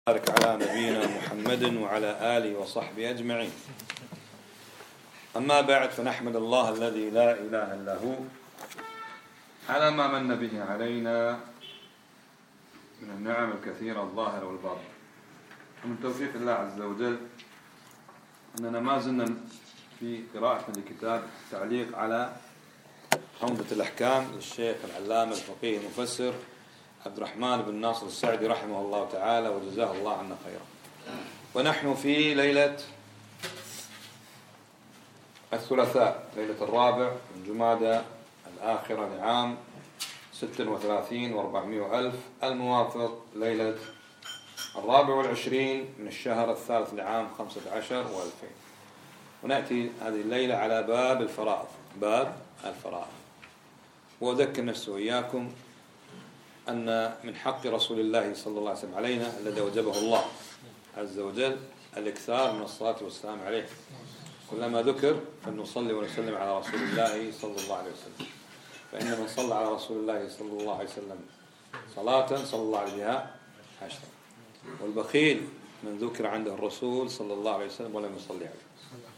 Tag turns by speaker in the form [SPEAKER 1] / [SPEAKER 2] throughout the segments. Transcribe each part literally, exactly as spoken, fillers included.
[SPEAKER 1] بارك على نبينا محمد وعلى آله وصحبه أجمعين. أما بعد، فنحمد الله الذي لا إله إلا هو على ما من به علينا من النعم الكثيرة الظاهرة والباطنة، ومن توفيق الله عز وجل أننا ما زلنا في قراءة لكتاب التعليق على عمدة الأحكام للشيخ العلامة الفقيه المفسر عبد الرحمن بن ناصر السعدي رحمه الله تعالى وجزاه الله عنا خيرا. ونحن في ليلة الثلاثاء، ليلة الرابع من جمادى الآخرة لعام ستة وثلاثين وأربعمائة ألف، الموافق ليلة الرابع والعشرين من الشهر الثالث لعام خمسة عشر وألفين. ونأتي هذه الليلة على باب الفرائض، باب الفرائض. وأذكر نفسي وإياكم أن من حق رسول الله صلى الله عليه وسلم علينا الذي وجبه الله عز وجل الإكثار من الصلاة والسلام عليه. كلما ذكر فلنصلي ونسلم على رسول الله صلى الله عليه وسلم، فإن من صلى على رسول الله صلى الله عليه وسلم صلاة صلى الله عليه بها عشرا، والبخيل من ذكر عنده الرسول صلى الله عليه وسلم ولم يصلي عليه.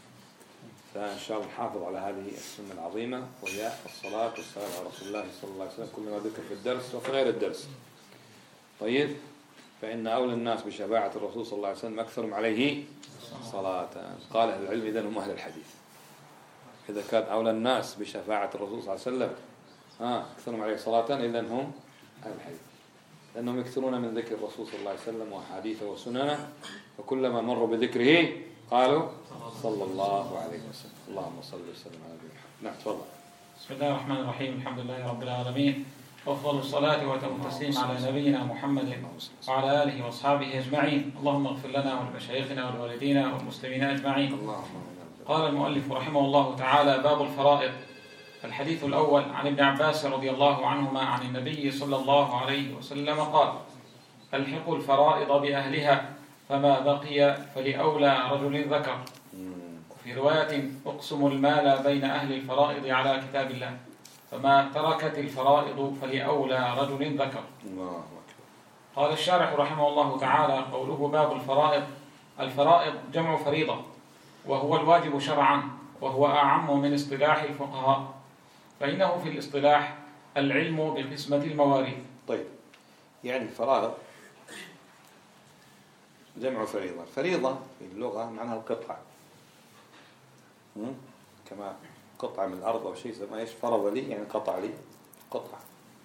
[SPEAKER 1] فإن شاء الله نحافظ على هذه السنة العظيمة، وهي الصلاة والسلام على رسول الله صلى الله عليه وسلم كلما ذكر في الدرس وفي غير الدرس. طيب، فإن أولى الناس بشفاعة الرسول صلى الله عليه وسلم أكثرهم عليه صلاة. قال أهل العلم إذن هم أهل الحديث. إذا كان أولى الناس بشفاعة الرسول صلى الله عليه وسلم آه أكثرهم عليه صلاة إذن هم أهل الحديث، لأنهم يكثرون من ذكر الرسول صلى الله عليه وسلم وحديثه وسننه، وكلما مروا بذكره قالوا صلى الله عليه وسلم. اللهم صل وسلم على نبينا محمد. نعم، تفضل.
[SPEAKER 2] بسم الله الرحمن الرحيم. الحمد لله رب العالمين، وأفضل الصلاة وأتم التسليم على نبينا محمد وعلى آله وأصحابه أجمعين. اللهم اغفر لنا ولمشايخنا ولوالدينا والمسلمين أجمعين. قال المؤلف رحمه الله تعالى: باب الفرائض. الحديث الأول عن ابن عباس رضي الله عنهما عن النبي صلى الله عليه وسلم قال: الحقوا الفرائض بأهلها، فما بقي فلأولى رجل ذكر. في رواية: اقسموا المال بين أهل الفرائض على كتاب الله، فما تركت الفرائض فلأولى رجل ذكر. قال الشارح رحمه الله تعالى: قوله باب الفرائض، الفرائض جمع فريضة، وهو الواجب شرعا، وهو أعم من اصطلاح الفقهاء، فإنه في الاصطلاح العلم بقسمة المواريث.
[SPEAKER 1] طيب، يعني الفرائض جمع فريضة. الفريضة في اللغة معناها القطعة، كما قطعة من الأرض أو شيء يسمى إيش؟ فرض لي، يعني قطع لي قطعة.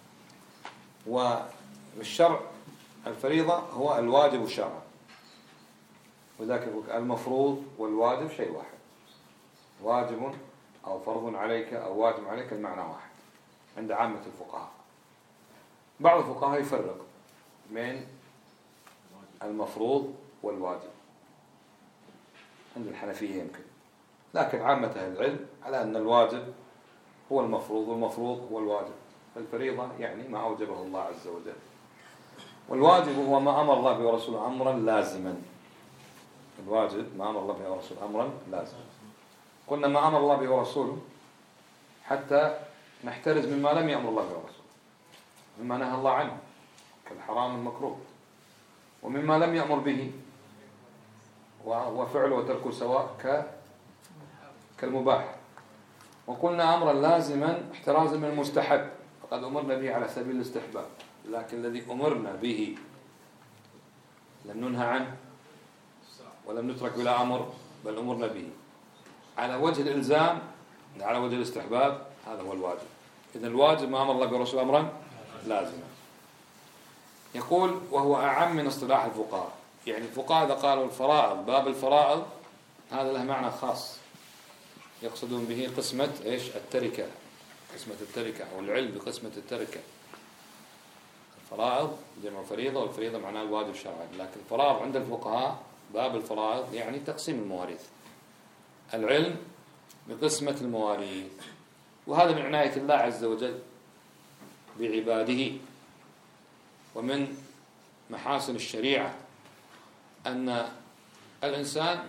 [SPEAKER 1] والشرع الفريضة هو الواجب شرعا، وذاك المفروض والواجب شيء واحد. واجب أو فرض عليك أو واجب عليك المعنى واحد عند عامة الفقهاء. بعض الفقهاء يفرق بين المفروض والواجب، عند الحنفية يمكن، لكن عامة أهل العلم على أن الواجب هو المفروض والمفروض هو الواجب. فالفريضة يعني ما أوجبه الله عز وجل، والواجب هو ما أمر الله به ورسوله أمرا لازما. الواجب ما أمر الله به ورسوله أمرا لازما. قلنا ما أمر الله به ورسوله حتى نحترز مما لم يأمر الله به ورسوله، مما نهى الله عنه كالحرام المكروه، ومما لم يأمر به وفعله وتركه سواء كالمباح. وقلنا أمرا لازما احترازا من المستحب، فقد أمرنا به على سبيل الاستحباب، لكن الذي أمرنا به لم ننهى عنه ولم نترك بلا أمر، بل أمرنا به على وجه الإلزام على وجه الاستحباب. هذا هو الواجب. إذن الواجب ما أمر الله برسول أمرا لازما. يقول: وهو أعم من اصطلاح الفقهاء. يعني الفقهاء إذا قالوا الفرائض، باب الفرائض، هذا له معنى خاص يقصدون به قسمة إيش؟ التركة، قسمة التركة أو العلم بقسمة التركة. الفرائض جمع فريضة، والفريضة معناه الواجب شرعا، لكن الفرائض عند الفقهاء باب الفرائض يعني تقسيم المواريث، العلم بقسمة المواريث. وهذا من عناية الله عز وجل بعباده، ومن محاسن الشريعة أن الإنسان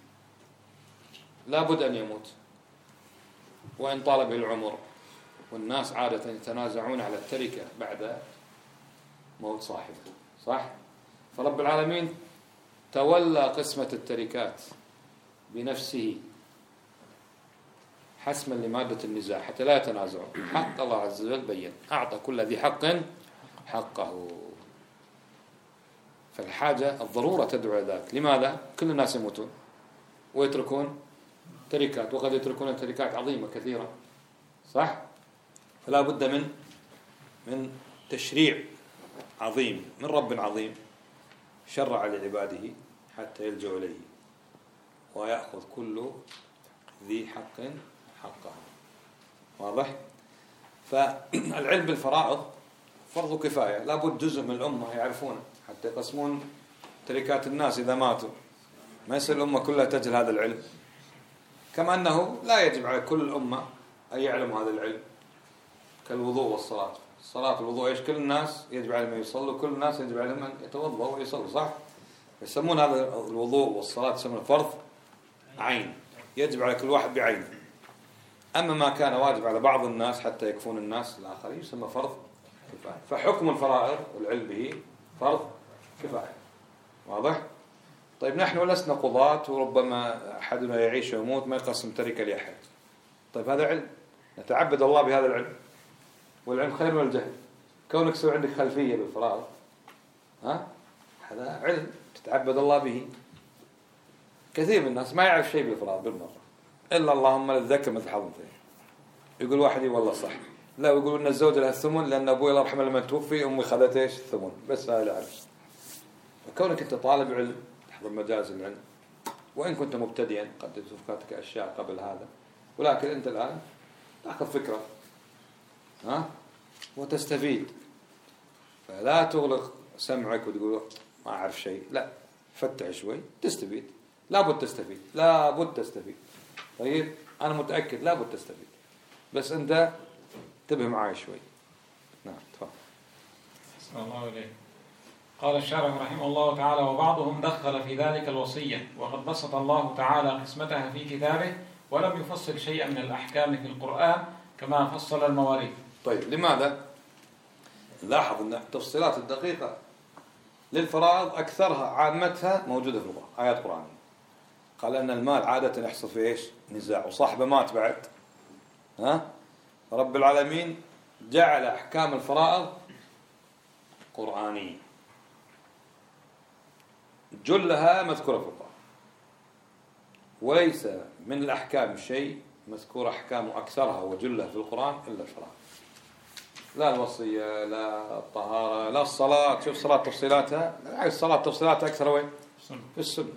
[SPEAKER 1] لا بد أن يموت وإن طال به العمر، والناس عادة يتنازعون على التركة بعد موت صاحبه، صح؟ فرب العالمين تولى قسمة التركات بنفسه حسما لمادة النزاع حتى لا يتنازعوا. حق الله عز وجل بين، أعطى كل ذي حق حقه. فالحاجة الضرورة تدعو إلى ذلك. لماذا؟ كل الناس يموتون ويتركون تركات، وقد يتركون تركات عظيمة كثيرة، صح؟ فلا بد من من تشريع عظيم من رب عظيم شرع لعباده حتى يلجأ إليه ويأخذ كل ذي حق حقه. واضح؟ فالعلم بالفرائض فرض كفاية، لا بد جزء من الأمة يعرفونه حتى يقسمون تركات الناس إذا ماتوا. ما يصير الأمة كلها تجهل هذا العلم، كما أنه لا يجب على كل الأمة أن يعلم هذا العلم كالوضوء والصلاة. الصلاة والوضوء إيش؟ كل الناس يجب عليهم أن يصلوا، كل الناس يجب عليهم أن يتوضأوا ويصلوا، صح؟ يسمون هذا الوضوء والصلاة يسمونه فرض عين، يجب على كل واحد بعينه. أما ما كان واجب على بعض الناس حتى يكفون الناس الآخرين يسمى فرض كفاية. فحكم الفرائض والعلم به فرض كفاية. واضح؟ طيب نحن لسنا قضاة، وربما أحدنا يعيش ويموت ما يقسم تركة لأحد. طيب هذا علم، نتعبد الله بهذا العلم، والعلم خير من الجهل. كونك سوى عندك خلفية بالفرائض، ها؟ هذا علم تتعبد الله به. كثير من الناس ما يعرف شيء بالفرائض بالمرة، إلا اللهم للذكر مثل حظ الأنثيين. يقول واحد والله صح، لا يقول إن الزوج لها الثمن لأن أبوي الله يرحمه لما توفي أمي خذت إيش الثمن، بس هذا عارف. فكونك أنت طالب علم تحضر مجالس العلم، وإن كنت مبتدئا قد تفكرتك أشياء قبل هذا، ولكن أنت الآن تأخذ فكرة، ها، وتستفيد. فلا تغلق سمعك وتقول ما أعرف شيء، لا، فتح شوي تستفيد. لابد تستفيد، لابد تستفيد. طيب أنا متأكد لابد تستفيد، بس أنت انتبه معي شوي. نعم تفضل.
[SPEAKER 2] أحسن الله إليك. قال الشارح رحمه الله تعالى: وبعضهم دخل في ذلك الوصية، وقد بسط الله تعالى قسمتها في كتابه ولم يفصل شيئا من الأحكام في القرآن كما فصل المواريث.
[SPEAKER 1] طيب لماذا؟ لاحظ أن التفصيلات الدقيقة للفرائض أكثرها عامتها موجودة في القرآن، آيات قرآنية. قال أن المال عادة يحصل فيه إيش؟ نزاع، وصاحبه مات بعد، ها؟ رب العالمين جعل أحكام الفرائض قرآنية، جلها مذكورة في القرآن، وليس من الأحكام شيء مذكور أحكام أكثرها وجلها في القرآن إلا الفرائض. لا الوصية، لا الطهارة، لا الصلاة. شوف صلاة تفصيلاتها، الصلاة تفصيلاتها أكثر وين؟ في السنة،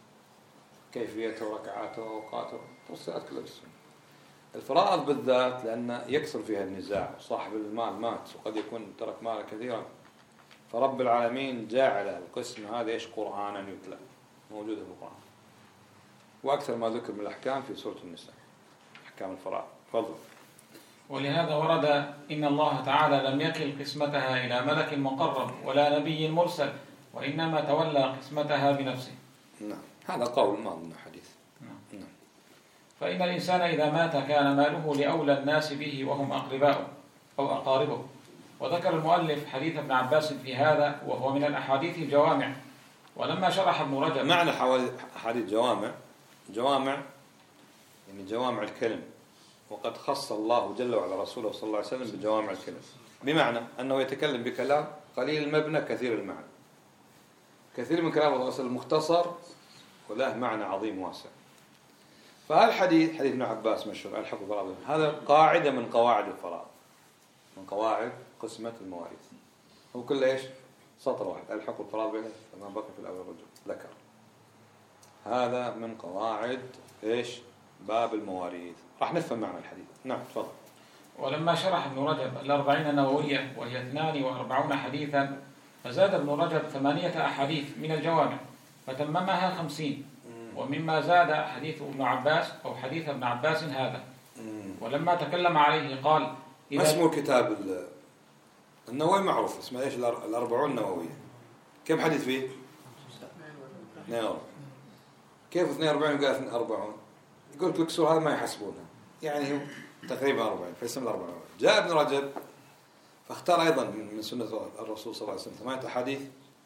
[SPEAKER 1] كيفية وركعاته وأوقاته، تفصيلات كلها في السنة. الفرائض بالذات لأن يكثر فيها النزاع، صاحب المال مات وقد يكون ترك مالا كثيرا، فرب العالمين جعل القسم هذا إيش؟ قرآنا يتلى، موجودة في القرآن. وأكثر ما ذكر من الأحكام في سورة النساء، أحكام الفرائض. تفضل.
[SPEAKER 2] ولهذا ورد: إن الله تعالى لم يكل قسمتها إلى ملك مقرب ولا نبي مرسل، وإنما تولى قسمتها بنفسه.
[SPEAKER 1] نعم، هذا قول ما ضمن حديث.
[SPEAKER 2] نعم. نعم. فإن الإنسان إذا مات كان ماله لأولى الناس به وهم أقرباؤه أو أقاربه. وذكر المؤلف حديث ابن عباس في هذا، وهو من الأحاديث الجوامع. ولما شرح ابن رجب
[SPEAKER 1] معنى حديث جوامع، جوامع يعني جوامع الكلم، وقد خص الله جل وعلا رسوله صلى الله عليه وسلم بجوامع الكلم، بمعنى أنه يتكلم بكلام قليل المبنى كثير المعنى. كثير من كلام الرسول مختصر وله معنى عظيم واسع. فالحديث حديث ابن عباس مشهور الحق الفرائض، هذا قاعدة من قواعد الفرائض، من قواعد قسمة المواريث. هو كل إيش؟ سطر واحد، الحق الفرائض بينه فما بقي في الأول الرجل ذكر. هذا من قواعد إيش؟ باب المواريث. راح نفهم معنى الحديث. نعم تفضل.
[SPEAKER 2] ولما شرح ابن رجب الأربعين النووية وهي اثنان وأربعون حديثا، فزاد ابن رجب ثمانية أحاديث من الجوامع فتممها خمسين. ومما زاد حديث ابن عباس أو حديث ابن عباس هذا. ولما تكلم عليه قال:
[SPEAKER 1] ما اسمه الكتاب النووي؟ معروف اسمه إيش؟ الأربعون النووية. كم حديث فيه؟ اثنين وأربعين. كيف اثنين وأربعين وقال اثنين وأربعين؟ يقول لك سؤال ما يحسبونها، يعني هو تقريبا أربعين، فيسمى الأربعين. جاء ابن رجب فاختار أيضا من سنة الرسول صلى الله عليه وسلم ثمانية أحاديث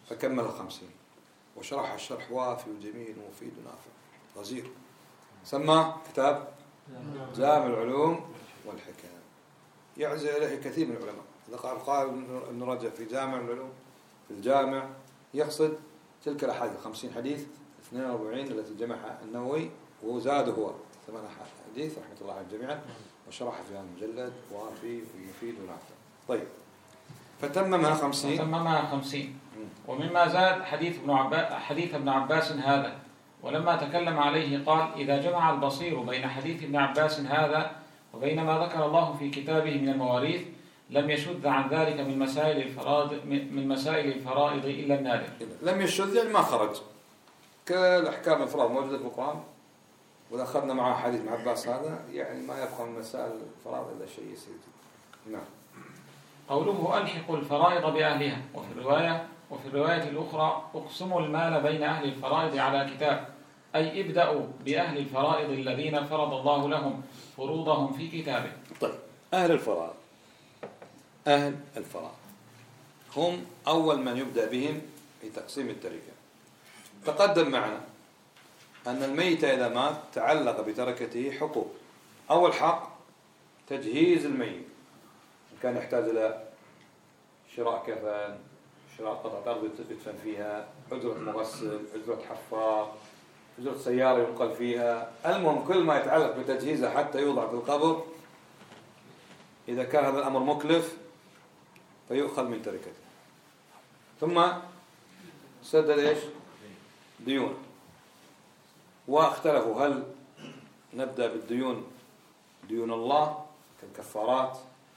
[SPEAKER 1] فكملها خمسين وشرحها الشرح وافي وجميل ومفيد ونافع غزير. سمى كتاب جامع العلوم والحكم، يعزى إليه كثير من العلماء. إذا قال قال ابن رجب في جامع العلوم في الجامع يقصد تلك الأحاديث خمسين حديث اثنين وأربعين التي جمعها النووي وزاد هو ثمان حديث رحمة الله على الجميع، وشرح في هذا المجلد وافي ومفيد ونافع. طيب فتممها خمسين
[SPEAKER 2] فتممها خمسين. ومما زاد حديث ابن عباس حديث ابن عباس هذا، ولما تكلم عليه قال: إذا جمع البصير بين حديث ابن عباس هذا وبين ما ذكر الله في كتابه من المواريث لم يشذ عن ذلك من مسائل الفرائض من مسائل الفرائض إلا النادر.
[SPEAKER 1] لم يشذ يعني ما خرج، كالأحكام الفرائض موجودة في القرآن، وإذا أخذنا معه حديث ابن عباس هذا يعني ما يبقى من مسائل الفرائض إلا شيء يسير. نعم.
[SPEAKER 2] قوله ألحق الفرائض بأهلها، وفي الرواية وفي الرواية الأخرى اقسموا المال بين أهل الفرائض على كتاب، أي ابدأوا بأهل الفرائض الذين فرض الله لهم فروضهم في كتابه.
[SPEAKER 1] طيب أهل الفرائض أهل الفرائض هم أول من يبدأ بهم في تقسيم التركة. تقدم معنا أن الميت إذا مات تعلق بتركته حقوق. أول حق تجهيز الميت، كان يحتاج إلى شراء كفن، شراء قطعة أرض يدفن فيها، أجرة مغسل، أجرة حفار، أجرة سيارة ينقل فيها، المهم كل ما يتعلق بتجهيزه حتى يوضع في القبر. إذا كان هذا الأمر مكلف فيؤخذ من تركته. ثم سدد إيش؟ ديون. واختلفوا هل نبدأ بالديون ديون الله كالكفارات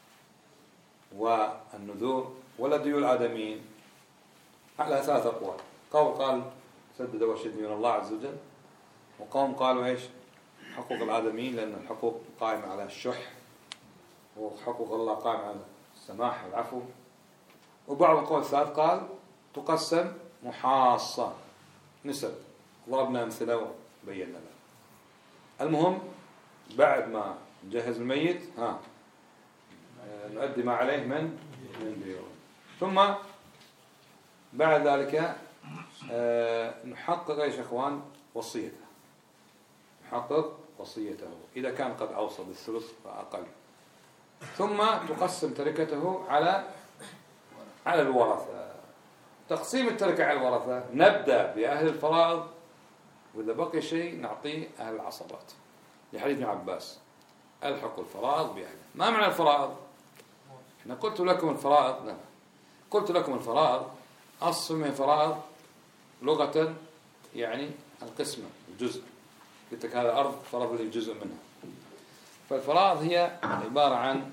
[SPEAKER 1] والنذور ولا ديون الآدميين؟ على ثلاث أقوال. قوم قال سدد أول شيء ديون الله عز وجل، وقوم قالوا إيش؟ حقوق الآدميين، لأن الحقوق قائمة على الشح، وحقوق الله قائمة على السماح والعفو. وبعض القول الثالث قال تقسم محاصة نسب، ضربنا أمثلة وبينا له. المهم بعد ما نجهز الميت ها نؤدي ما عليه من من ديون، ثم بعد ذلك نحقق ايش اخوان؟ وصيته. نحقق وصيته إذا كان قد أوصى بالثلث فأقل. ثم تقسم تركته على على الورثة. تقسيم التركة على الورثة نبدأ بأهل الفرائض، وإذا بقي شيء نعطيه أهل العصبات، لحديث ابن عباس ألحقوا الفرائض بأهل. ما معنى الفرائض؟ احنا قلت لكم الفرائض لا. قلت لكم الفرائض أصل من فرائض لغة يعني القسمة الجزء. قلت لك هذا أرض فرض لي جزء منها. فالفرائض هي عبارة عن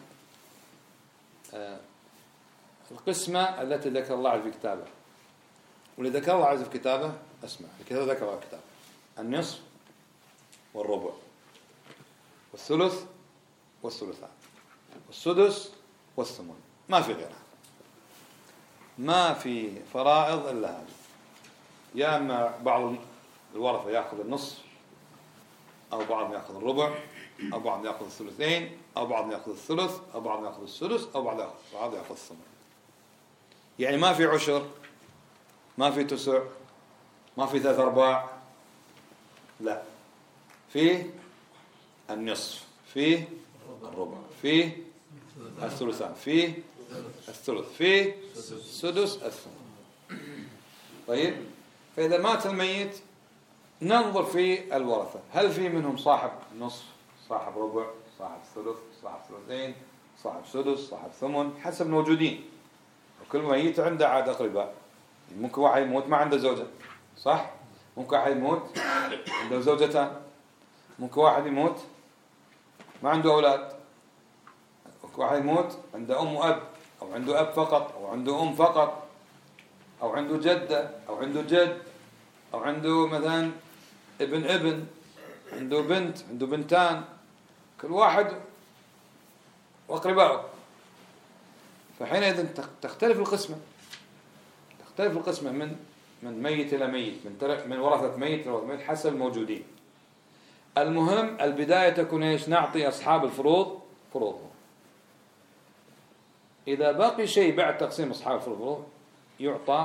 [SPEAKER 1] القسمة التي ذكر الله في كتابه. واللي ذكر الله عز في كتابه اسمع الكتاب ذكر الله كتابه: النصف والربع والثلث والثلثان والسدس والثمن. ما في غيرها، ما في فرائض إلا هذه. يا أما بعض الورثة يأخذ النصف، أو بعض يأخذ الربع، أو بعض يأخذ الثلثين، أو بعض يأخذ الثلث، أو بعض يأخذ السدس، أو بعض يأخذ بعض يأخذ الثمن. يعني ما في عشر، ما في تسع، ما في ثلاث أرباع، لا، فيه النصف، فيه الربع، فيه الثلثان، فيه الثلث، فيه السدس، الثمن. طيب، فإذا مات الميت ننظر في الورثة، هل في منهم صاحب نصف، صاحب ربع، صاحب ثلث، صاحب ثلثين، صاحب سدس، صاحب ثمن، حسب موجودين. وكل ميت عنده عاد أقرباء. ممكن واحد يموت ما عنده زوجة، صح؟ ممكن واحد يموت عنده زوجتان، ممكن واحد يموت ما عنده أولاد، ممكن واحد يموت عنده أم وأب، أو عنده أب فقط، أو عنده أم فقط، أو عنده جدة، أو عنده جد، أو عنده مثلا ابن ابن، عنده بنت، عنده بنتان، كل واحد وأقربائه. فحينئذ تختلف القسمة، تختلف القسمة من من ميت إلى ميت، من ترك من ورثة ميت إلى ورثة ميت حسب الموجودين. المهم البداية تكون إيش؟ نعطي أصحاب الفروض فروضهم. إذا باقي شيء بعد تقسيم أصحاب الفروض يعطى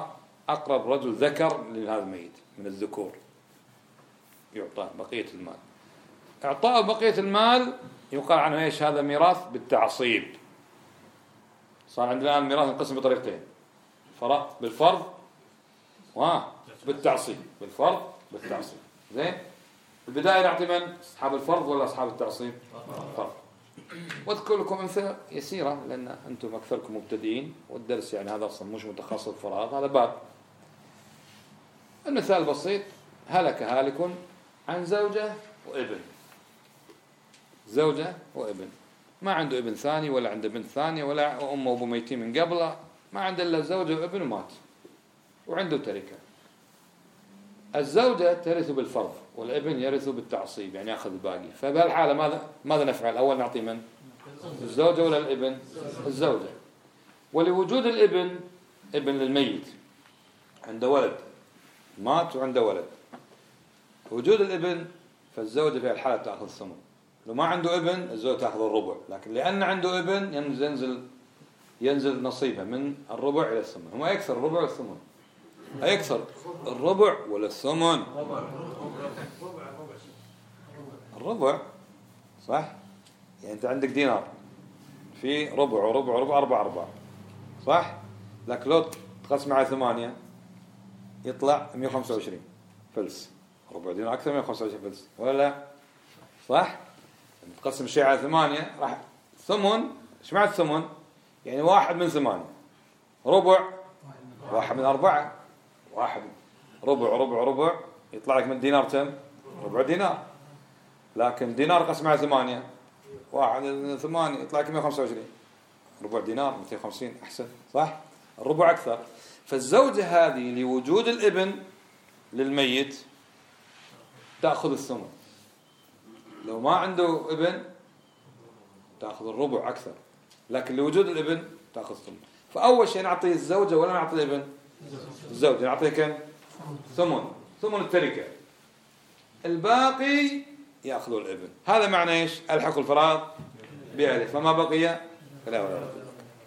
[SPEAKER 1] أقرب رجل ذكر لهذا الميت من الذكور يعطى بقية المال. إعطاء بقية المال يقال عنه إيش؟ هذا ميراث بالتعصيب. صار عندنا الآن الميراث ينقسم بطريقتين، فرق بالفرض وبالتعصيب. بالفرض بالتعصيب. زين، البداية نعطي من؟ أصحاب الفرض ولا أصحاب التعصيب؟ فرض. واذكر لكم أمثلة يسيرة لأن أنتم أكثركم مبتدئين، والدرس يعني هذا أصلا مش متخصص فراغ، هذا باب. المثال بسيط: هلك هالك عن زوجة وابن. زوجة وابن، ما عنده ابن ثاني ولا عنده بنت ثانية ولا أمه وأبوه ميتين من قبله، ما عنده إلا زوجة وابن ومات وعنده تركة. الزوجة ترث بالفرض والابن يرث بالتعصيب، يعني يأخذ الباقي. فبهالحالة ماذا ماذا نفعل؟ أول نعطي من؟ الزوجة ولا الابن؟ الزوجة. ولوجود الابن، ابن للميت عنده ولد مات وعنده ولد، وجود الابن فالزوجة في الحالة تأخذ الثمن. لو ما عنده ابن الزوجة تأخذ الربع، لكن لأن عنده ابن ينزل ينزل نصيبها من الربع إلى الثمن. هو يكسر الربع والثمن، يكسر الربع ولا الثمن؟ الربع صح؟ يعني أنت عندك دينار في ربع وربع وربع أربع أرباع صح؟ لكن لو تقسم على ثمانية يطلع مئة وخمسة وعشرين فلس. ربع دينار أكثر من مئة وخمسة وعشرين فلس ولا لا؟ صح؟ تقسم شيء على ثمانية راح ثمن. إيش معنى الثمن؟ يعني واحد من ثمانية. ربع واحد من أربعة. واحد ربع ربع ربع يطلع لك من دينار كم؟ ربع دينار. لكن دينار قسم على ثمانية، واحد من ثمانية يطلع لك مئة وخمسة وعشرين. ربع دينار مئتين وخمسين أحسن صح؟ الربع أكثر. فالزوجة هذه لوجود الابن للميت تأخذ الثمن. لو ما عنده ابن تأخذ الربع أكثر، لكن لوجود الابن تأخذ الثمن. فأول شيء نعطي الزوجة ولا نعطي الابن؟ الزوجة. نعطيه كم؟ ثمن، ثمن التركة. الباقي يأخذه الابن. هذا معنى إيش؟ الحق الفراغ بأهله، فما بقي فلا ولا لا.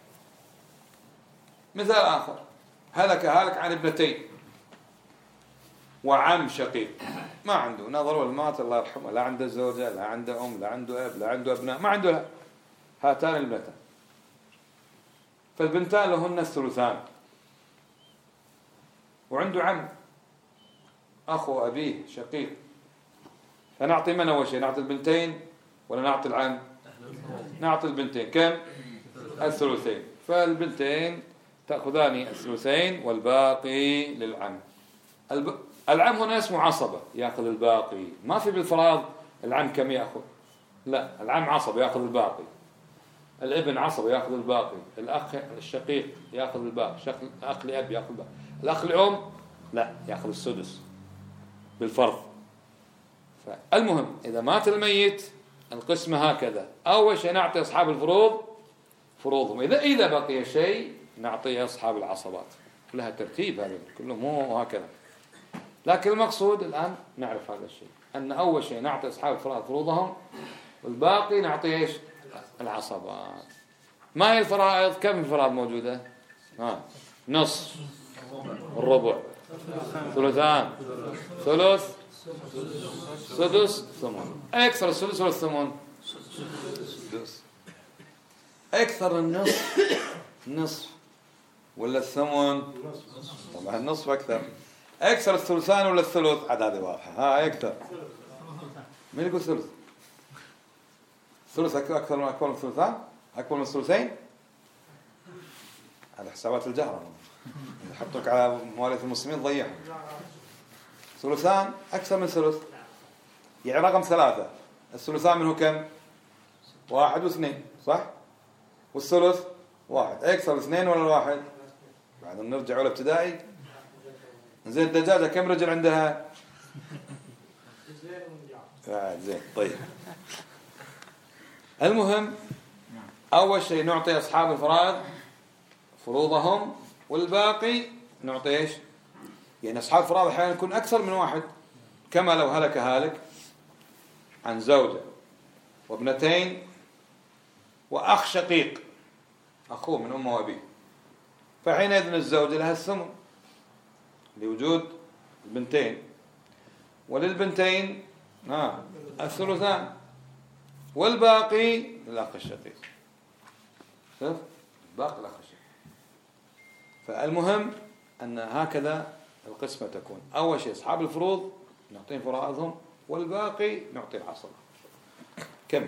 [SPEAKER 1] مثال آخر: هلك هالك عن ابنتين وعم شقيق. ما عنده، نظر والمات الله يرحمه، لا عنده زوجة لا عنده أم لا عنده أب لا عنده أبناء، ما عنده لا. هاتان الابنتان، فالبنتان لهن الثلثان، وعنده عم أخو أبيه شقيق. فنعطي من أول شيء؟ نعطي البنتين ولا نعطي العم؟ نعطي البنتين. كم؟ الثلثين. فالبنتين تأخذان الثلثين والباقي للعم. الب... العم هنا اسمه عصبة، يأخذ الباقي. ما في بالفراغ العم كم يأخذ، لا، العم عصبة يأخذ الباقي، الابن عصبة يأخذ الباقي، الأخ الشقيق يأخذ الباقي، الأخ لأب يأخذ الباقي، الأخ لأم لا يأخذ السدس بالفرض. فالمهم إذا مات الميت القسمة هكذا: أول شيء نعطي أصحاب الفروض فروضهم، إذا إذا بقي شيء نعطي أصحاب العصبات. لها ترتيب هذا كله، مو هكذا. لكن المقصود الآن نعرف هذا الشيء، أن أول شيء نعطي أصحاب الفرائض فروضهم، والباقي نعطي إيش؟ العصبات. ما هي الفرائض؟ كم الفرائض موجودة؟ ها، نص، الربع، ثلثان، ثلث، سدس، ثمن. أكثر السدس ولا الثمن؟ سدس. أكثر النصف نصف ولا الثمن؟ طبعا النصف أكثر. أكثر الثلثان ولا الثلث؟ عاد هذه واضحة. ها أكثر. من يقول ثلث؟ ثلث أكثر من أكبر من الثلثان؟ أكبر من الثلثين؟ هذا حسابات الجهرة، يحطوك على مواريث المسلمين ضيعهم. ثلثان أكثر من ثلث، يعني رقم ثلاثة. الثلثان منه كم؟ واحد واثنين صح؟ والثلث واحد. أكثر اثنين ولا الواحد؟ بعد نرجع أولى ابتدائي. زين الدجاجة كم رجل عندها؟ آه زين طيب. المهم أول شيء نعطي أصحاب الفرائض فروضهم، والباقي نعطي إيش؟ يعني أصحاب الفرائض أحيانا يكون أكثر من واحد، كما لو هلك هالك عن زوجة وابنتين وأخ شقيق، أخوه من أمه وأبيه، فحينئذ الزوجة لها الثمن لوجود البنتين، وللبنتين آه الثلثان، والباقي للأخ الشقيق. شوف باقي الأخ الشقيق. فالمهم أن هكذا القسمة تكون. أول شيء أصحاب الفروض نعطيهم فرائضهم، والباقي نعطي العصر. كم؟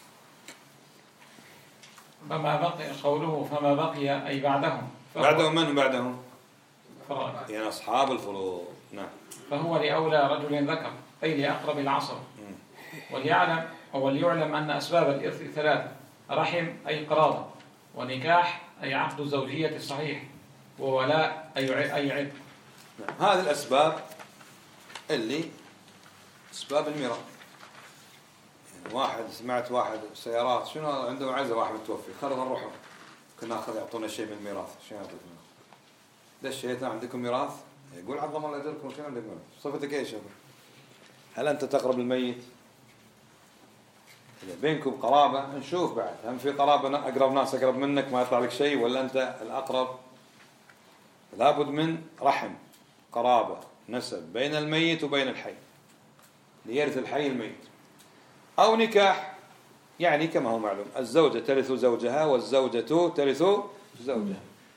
[SPEAKER 2] فما بقي قوله فما بقي أي بعدهم.
[SPEAKER 1] بعدهم من بعدهم؟
[SPEAKER 2] فرائض.
[SPEAKER 1] يعني أصحاب الفروض. نعم.
[SPEAKER 2] فهو لأولى رجل ذكر أي لأقرب العصر. وليعلم وليعلم أن أسباب الإرث ثلاثة: رحم أي قرابة، ونكاح أي عقد الزوجية الصحيح، وولاء أي أي عتق.
[SPEAKER 1] هذه الأسباب اللي أسباب الميراث. يعني واحد سمعت واحد سيارات شنو عنده عزة واحد متوفي، خلوا نروح كنا ناخذ يعطونا شيء من الميراث. شنو يعطونا؟ ليش شيء عندكم ميراث؟ يقول عظم الله أجركم. شنو عندك ميراث؟ صفتك إيش؟ هل أنت تقرب الميت؟ إذا بينكم قرابة نشوف بعد هم في قرابة أقرب ناس أقرب منك ما يطلع لك شيء، ولا أنت الأقرب؟ لابد من رحم، قرابة، نسب بين الميت وبين الحي ليرث الحي الميت. أو نكاح، يعني كما هو معلوم الزوجة ترث زوجها والزوجة ترث زوجها،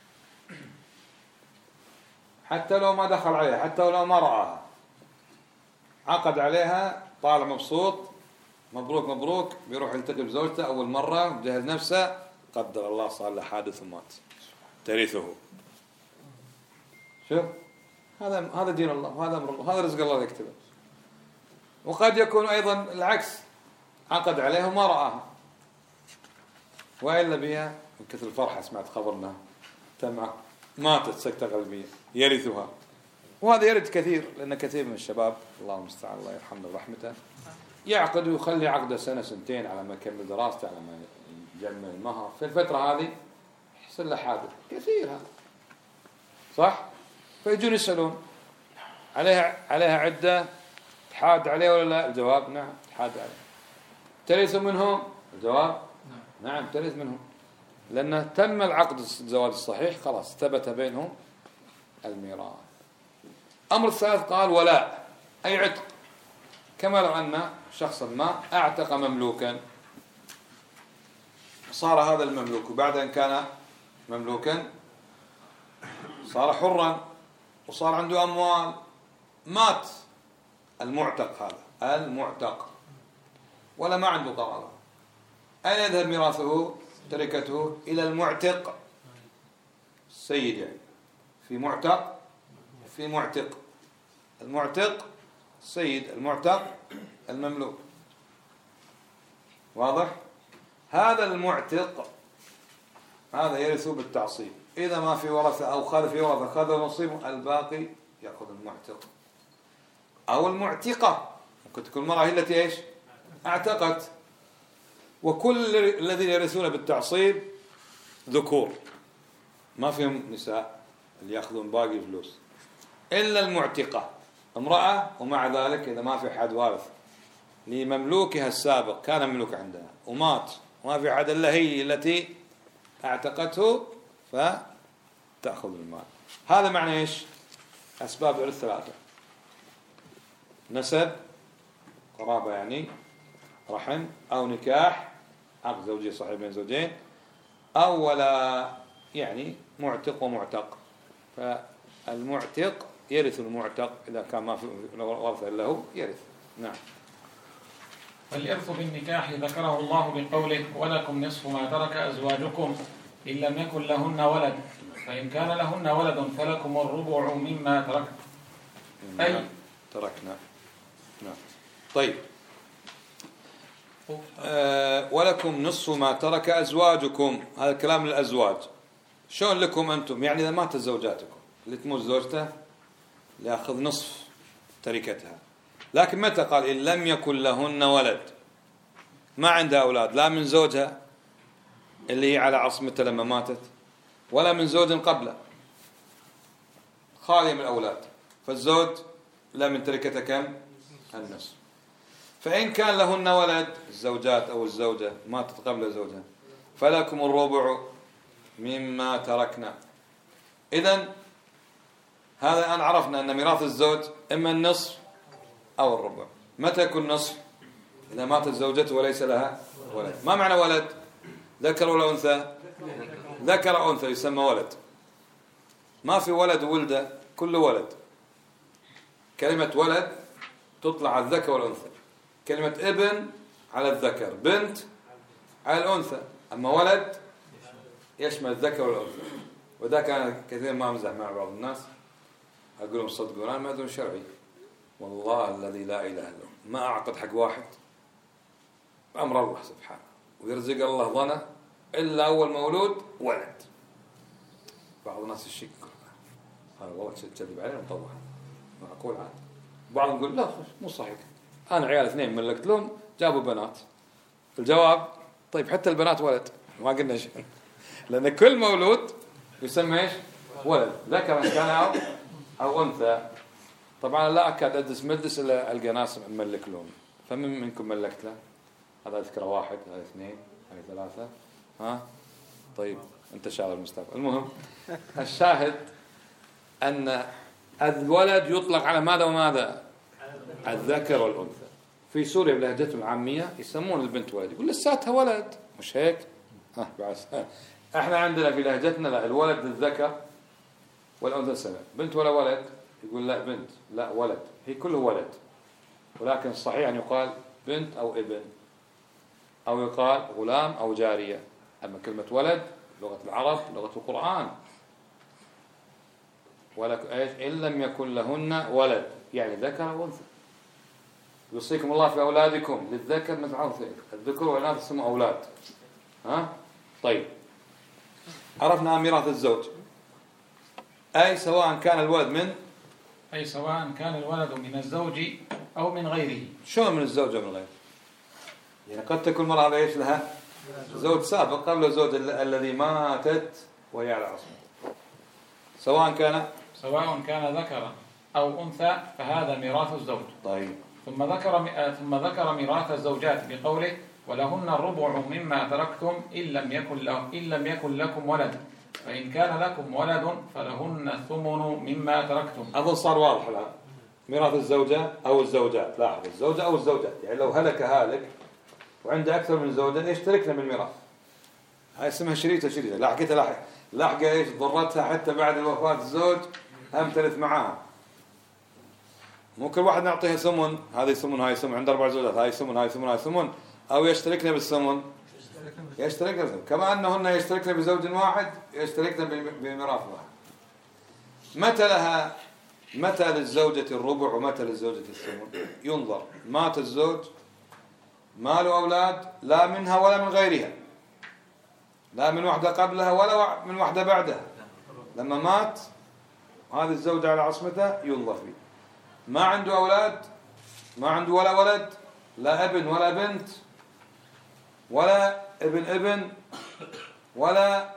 [SPEAKER 1] حتى لو ما دخل عليها، حتى لو ما رآها، عقد عليها، طالع مبسوط، مبروك مبروك، بيروح يلتقي بزوجته أول مرة، بجهز نفسه، قدر الله صار له حادث ومات، ترثه. شوف هذا هذا دين الله، وهذا أمر الله، هذا رزق الله يكتبه. وقد يكون أيضا العكس، عقد عليها وما رآها، وإلا بها من كثر الفرحة سمعت خبرنا تم ماتت سكتة قلبية، يرثها. وهذا يرد كثير، لأن كثير من الشباب الله المستعان الله يرحمه برحمته يعقد ويخلي عقده سنة سنتين على ما يكمل دراسته، على ما يجمع المهر، في الفترة هذه يحصل له حادث كثير هذا، صح؟ فيجون يسألون عليها عليها عدة تحاد عليه ولا لا؟ الجواب نعم تحاد عليه. ترث منهم؟ الجواب نعم ترث منهم، لأنه تم العقد الزواج الصحيح، خلاص ثبت بينهم الميراث. أمر الثالث قال ولاء أي عتق، كما لو أن شخصا ما أعتق مملوكا، صار هذا المملوك بعد أن كان مملوكا صار حرا وصار عنده أموال، مات المعتق، هذا المعتق ولا ما عنده قرابة، أين يذهب ميراثه تركته؟ إلى المعتق، السيد يعني في معتق في معتق، المعتق السيد، المعتق المملوك، واضح؟ هذا المعتق هذا يرث بالتعصيب، إذا ما في ورثة أو خذ في ورثة خذ نصيبه، الباقي يأخذ المعتق أو المعتقة. ممكن تكون المرأة هي التي إيش اعتقت، وكل الذين يرثون بالتعصيب ذكور، ما فيهم نساء اللي يأخذون باقي فلوس، إلا المعتقة امرأة، ومع ذلك إذا ما في حد وارث لمملوكها السابق، كان مملوك عندها ومات وما في حد إلا هي التي اعتقته، فتأخذ المال. هذا معنى إيش؟ أسباب الإرث ثلاثة: نسب، قرابة يعني رحم، أو نكاح عقد زوجي صحيح بين زوجين، أو ولا يعني معتق ومعتق. فالمعتق يرث المعتق إذا كان ما في ورث إلا هو يرث. نعم.
[SPEAKER 2] الإرث بالنكاح ذكره الله بقوله ولكم نصف ما ترك أزواجكم إن لم يكن لهن ولد، فإن كان لهن ولد فلكم الربع مما تركت. أي
[SPEAKER 1] تركنا. نعم. طيب. أه ولكم نصف ما ترك أزواجكم، هذا كلام للأزواج. شلون لكم أنتم؟ يعني إذا ماتت زوجاتكم، اللي تموت زوجته ليأخذ نصف تركتها، لكن متى قال إن لم يكن لهن ولد؟ ما عندها أولاد، لا من زوجها اللي هي على عصمته لما ماتت، ولا من زوج قبله، خالية من الأولاد، فالزوج لا من تركته كم؟ النصف. فإن كان لهن ولد، الزوجات أو الزوجة ماتت قبل زوجها، فلكم الربع مما تركنا. إذن هذا الآن عرفنا أن ميراث الزوج إما النصف أو الربع. متى يكون نصف؟ إذا ماتت زوجته وليس لها ولد. ما معنى ولد؟ ذكر ولا أنثى؟ ذكر أو أنثى يسمى ولد. ما في ولد وولده، كله ولد. كلمة ولد تطلع على الذكر والأنثى. كلمة ابن على الذكر، بنت على الأنثى. أما ولد يشمل الذكر والأنثى. وذا كان كثير ما أمزح مع بعض الناس، أقول لهم صدقوا أنا ما أدري شرعي، والله الذي لا إله إلا هو ما أعقد حق واحد أمر الله سبحانه، ويرزق الله ظنه إلا أول مولود ولد. بعض الناس الشيك هذا والله تكذب علينا مطوع معقول عاد. بعضهم يقول لا مو صحيح، أنا عيال اثنين ملكت لهم جابوا بنات. الجواب طيب حتى البنات ولد، ما قلنا شيء، لأن كل مولود يسمى إيش؟ ولد، ذكر كان أو أو أنثى. طبعا لا أكاد أدرس مجلس إلا ألقى ناس مملك لهم. فمن منكم ملكت له؟ هذا ذكر واحد، هذا اثنين، هذا ثلاثة. ها طيب أنت شاعر المستقبل. المهم الشاهد أن الولد يطلق على ماذا وماذا؟ الذكر والأنثى. في سوريا بلهجتهم العامية يسمون البنت ولد، يقول لساتها ولد، مش هيك؟ ها بعس. احنا عندنا في لهجتنا لا، الولد للذكر والأنثى سبع. بنت ولا ولد؟ يقول لا بنت، لا ولد، هي كله ولد، ولكن الصحيح أن يقال بنت أو ابن، أو يقال غلام أو جارية. أما كلمة ولد لغة العرب لغة القرآن، ولك إيش؟ إن لم يكن لهن ولد، يعني ذكر أو أنثى. يوصيكم الله في أولادكم للذكر مثل حظ الأنثيين، الذكر والأنثى اسمهم أولاد. ها طيب عرفنا ميراث الزوج، أي سواء كان الولد من
[SPEAKER 2] أي سواء كان الولد من الزوج أو من غيره.
[SPEAKER 1] شو من الزوج أو من غيره؟ يعني قد تكون مرأة ليش لها زوج سابق قبل الزوج الذي ماتت وهي على عصمته، سواء كان
[SPEAKER 2] سواء كان ذكرا أو أنثى فهذا ميراث الزوج.
[SPEAKER 1] طيب
[SPEAKER 2] ثم ذكر ثم ذكر ميراث الزوجات بقوله ولهن الربع مما تركتم إن لم يكن له إن لم يكن لكم ولد، فإن كان لكم ولد فلهن الثمن مما تركتم.
[SPEAKER 1] أظن صار واضح الآن. ميراث الزوجة أو الزوجات، لاحظ الزوجة أو الزوجات، يعني لو هلك هالك وعنده أكثر من زوجة يشتركنا بالميراث. هاي اسمها شريطة شريطة لاحقتها لاحق لاحقة إيش ضرتها حتى بعد وفاة الزوج هم ترث معاها. مو كل واحد نعطيها ثمن، هذه ثمن هاي ثمن، عند أربع زوجات هاي ثمن هاي ثمن هاي ثمن، أو يشتركنا بالثمن يشتركنا بالثمن. كما أنهن يشتركنا بزوج واحد يشتركنا بميراث واحد. متى لها متى للزوجة الربع ومتى للزوجة الثمن؟ ينظر مات الزوج ما له أولاد لا منها ولا من غيرها، لا من واحدة قبلها ولا من واحدة بعدها. لما مات هذه الزوجة على عصمته ينظر فيه. ما عنده أولاد، ما عنده ولا ولد، لا ابن ولا بنت ولا ابن ابن ولا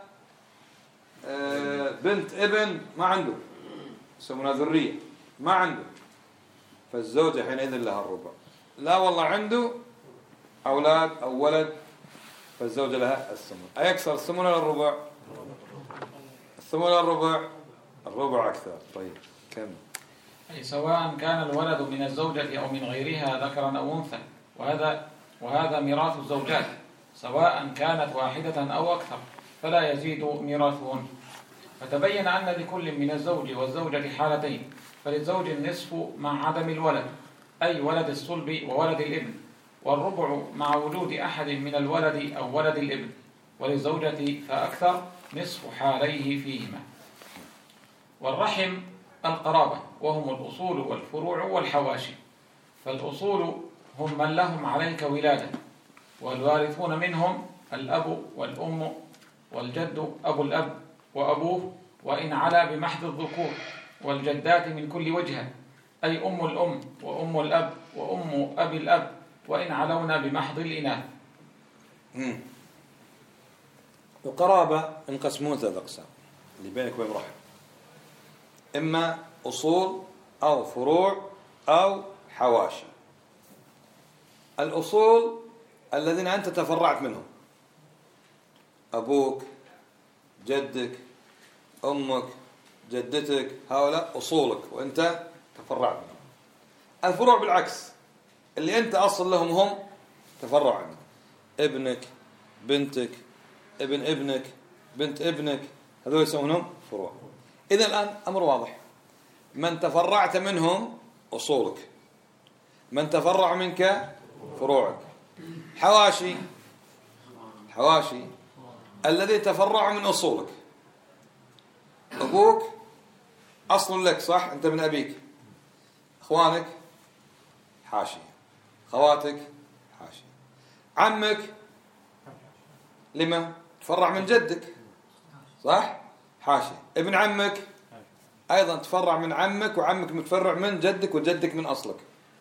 [SPEAKER 1] بنت ابن، ما عنده، يسمونها ذرية، ما عنده، فالزوجة حينئذ لها الربع. لا والله عنده أولاد أو ولد فالزوجة لها الثمن. أيكثر الثمن ولا الربع؟ الثمن ولا الربع؟ الربع أكثر. طيب كم؟
[SPEAKER 2] أي سواء كان الولد من الزوجة أو من غيرها ذكرا أو أنثى، وهذا وهذا ميراث الزوجات سواء كانت واحدة أو أكثر، فلا يزيد ميراثهن. فتبين أن لكل من الزوج والزوجة حالتين، فللزوج النصف مع عدم الولد أي ولد الصلب وولد الابن، والربع مع وجود أحد من الولد أو ولد الابن، وللزوجة فأكثر نصف حاليه فيهما. والرحم القرابة وهم الأصول والفروع والحواشي، فالأصول هم من لهم عليك ولادة، والوارثون منهم الأب والأم والجد أبو الأب وأبوه وإن علا بمحض الذكور، والجدات من كل وجهة أي أم الأم وأم الأب وأم أبي الأب وإن علونا بمحض الإناث.
[SPEAKER 1] القرابة انقسمون ثلاث أقسام اللي بينك وبين رحم، إما أصول أو فروع أو حواشي. الأصول الذين أنت تفرعت منهم، أبوك، جدك، أمك، جدتك، هؤلاء أصولك وأنت تفرعت منهم. الفروع بالعكس، اللي أنت أصل لهم هم تفرع عنهم، ابنك، بنتك، ابن ابنك، بنت ابنك، هذول يسمونهم فروع. إذا الآن أمر واضح، من تفرعت منهم أصولك، من تفرع منك فروعك. حواشي، حواشي الذي تفرع من أصولك، أبوك أصل لك صح، أنت من أبيك، أخوانك حاشية، خواتك حاشية، عمك لما تفرع من جدك صح، حاشية، ابن عمك أيضا تفرع من عمك، وعمك متفرع من جدك، وجدك من أصلك.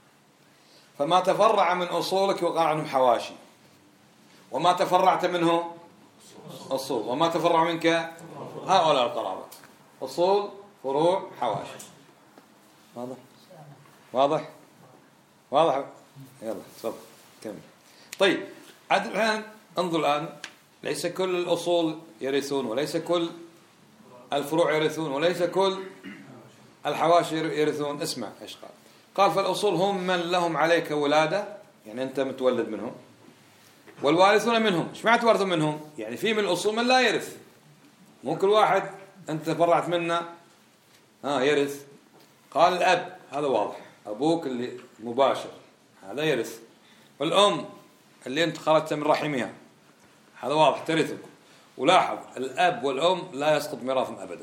[SPEAKER 1] فما تفرع من أصولك وقع عنهم حواشي، وما تفرعت منه أصول، وما تفرع منك هؤلاء القرابة، أصول فروع حواشي. واضح واضح واضح يلا تفضل كمل. طيب عاد الآن انظر الآن، ليس كل الأصول يرثون، وليس كل الفروع يرثون، وليس كل الحواشي يرثون. اسمع ايش قال. قال فالأصول هم من لهم عليك ولادة، يعني أنت متولد منهم، والوارثون منهم. ايش معنى تورثون منهم؟ يعني في من الأصول من لا يرث، مو كل واحد أنت تفرعت منه ها يرث. قال الأب هذا واضح، أبوك اللي مباشر هذا يرث، والأم اللي أنت خرجت من رحمها هذا واضح ترثك. ولاحظ الأب والأم لا يسقط ميراثهم أبدا،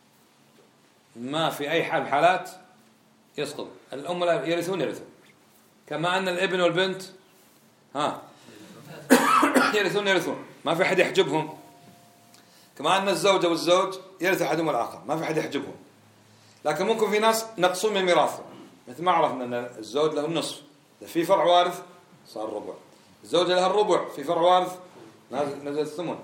[SPEAKER 1] ما في أي حال حالات يسقط. الأم لا يرثون يرثون، كما أن الابن والبنت ها يرثون يرثون، ما في أحد يحجبهم. كما أن الزوجة والزوج يرث أحدهم الآخر، ما في أحد يحجبهم. لكن ممكن في ناس نقصون من ميراثهم، مثل ما عرفنا أن الزوج له النصف، في فرع وارث صار ربع، الزوجة لها الربع في فرع وارث نزل الثمن.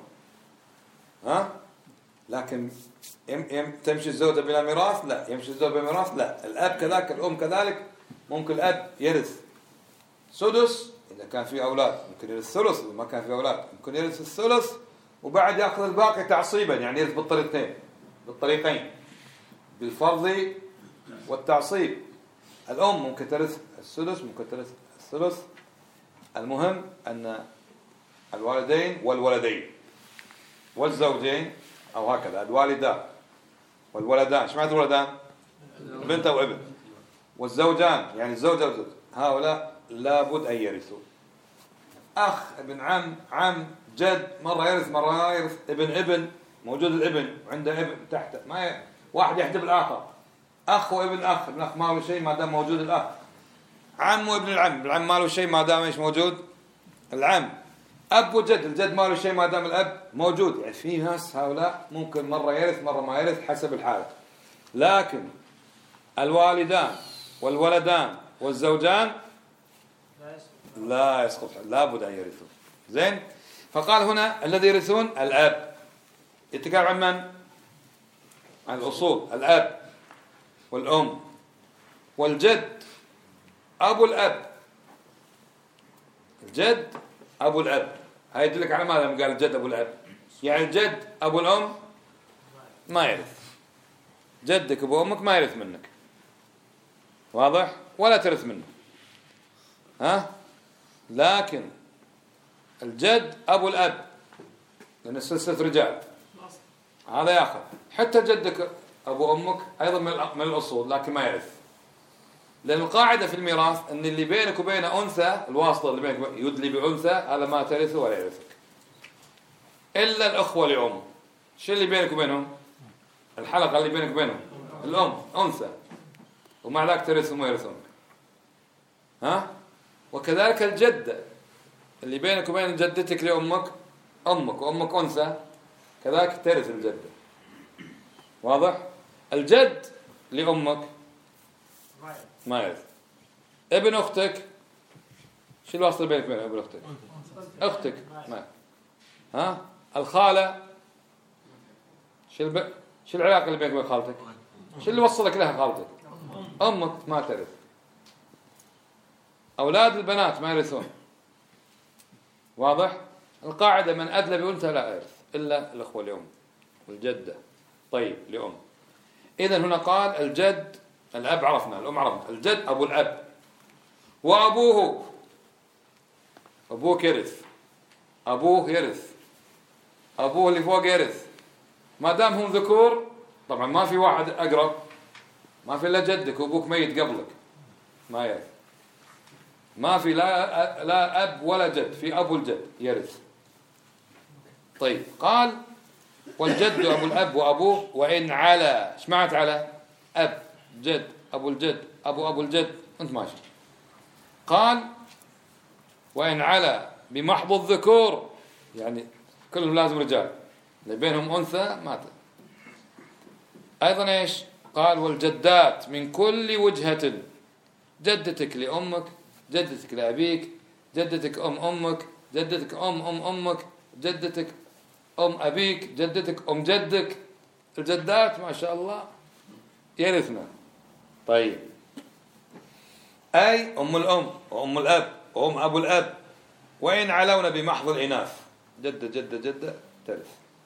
[SPEAKER 1] ها لكن يم يم تمشي الزوجة بلا ميراث؟ لا. يمشي الزوج بلا ميراث؟ لا. الأب كذلك، الأم كذلك. ممكن الأب يرث سدس إذا كان في أولاد، ممكن يرث ثلث إذا ما كان في أولاد، ممكن يرث الثلث وبعد يأخذ الباقي تعصيبا، يعني يرث بالطريقتين بالطريقين بالفرض والتعصيب. الأم ممكن ترث السدس، ممكن ترث الثلث. المهم أن الوالدين والولدين والزوجين أو هكذا الوالدان والولدان، ايش معنى الولدان؟ بنت أو ابن. والزوجان يعني الزوجة والزوج، هؤلاء لابد أن يرثوا. أخ، ابن عم، عم، جد، مرة يرث مرة لا يرث. ابن ابن موجود الابن وعنده ابن تحته، ما ي... واحد يحجب الآخر. أخ وابن أخ، ابن أخ ما له شيء ما دام موجود الأخ. عم وابن العم، العم ما له شيء ما دام ايش موجود العم. أب وجد، الجد ما له شيء ما دام الأب موجود. يعني في ناس هؤلاء ممكن مرة يرث مرة ما يرث حسب الحالة. لكن الوالدان والولدان والزوجان لا يسقط، لابد أن يرثون. زين. فقال هنا الذي يرثون الأب، يتكلم عن من؟ عن الأصول، الأب والأم والجد أبو الأب. الجد أبو الأب، هاي يدلك على ماذا قال الجد أبو الأب؟ يعني الجد أبو الأم ما يرث، جدك أبو أمك ما يرث منك، واضح؟ ولا ترث منه. ها؟ لكن الجد أبو الأب لأن السلسلة رجال هذا يأخذ. حتى جدك أبو أمك أيضا من الأصول لكن ما يرث، لأن القاعدة في الميراث أن اللي بينك وبينه أنثى، الواسطة اللي بينك يدلي بأنثى، هذا ما ترثه ولا يرثك إلا الأخوة لأم. شو اللي بينك وبينهم؟ الحلقة اللي بينك وبينهم الأم أنثى، ومع ذلك ترثهم ويرثونك. ها؟ وكذلك الجدة اللي بينك وبين جدتك لأمك أمك، وأمك أنثى كذلك ترث الجدة، واضح؟ الجد لأمك ما يرث. ابن أختك، شو الواسطة بينك وبين ابن أختك؟ أختك ما. ها؟ الخالة، شو الب... شو العلاقة اللي بينك وبين خالتك؟ شو اللي وصلك لها خالتك؟ أمك ما ترث. أولاد البنات ما يرثون، واضح؟ القاعدة من أدلى بأنثى لا يرث إلا الأخوة لأم والجدة طيب لأم. إذن هنا قال الجد، الأب عرفنا، الأم عرفنا، الجد أبو الأب وأبوه، أبوك يرث، أبوه يرث، أبوه اللي فوق يرث، ما دام هم ذكور. طبعا ما في واحد أقرب، ما في إلا جدك وأبوك ميت قبلك ما يرث، ما في لا لا أب ولا جد، في أبو الجد يرث. طيب قال والجد أبو الأب وأبوه وإن على، ايش معنى على؟ أب جد أبو الجد أبو أبو الجد، أنت ماشي. قال وإن على بمحض الذكور، يعني كلهم لازم رجال، اللي بينهم أنثى مات. أيضا إيش قال؟ والجدات من كل وجهة، جدتك لأمك، جدتك لأبيك، جدتك أم أمك، جدتك أم أم أمك، جدتك أم أبيك، جدتك أم جدك. الجدات ما شاء الله يرثنا. طيب أي أم الأم وأم الأب وأم أبو الأب وإن علونا بمحض الإناث، جدة جدة جدة ترث.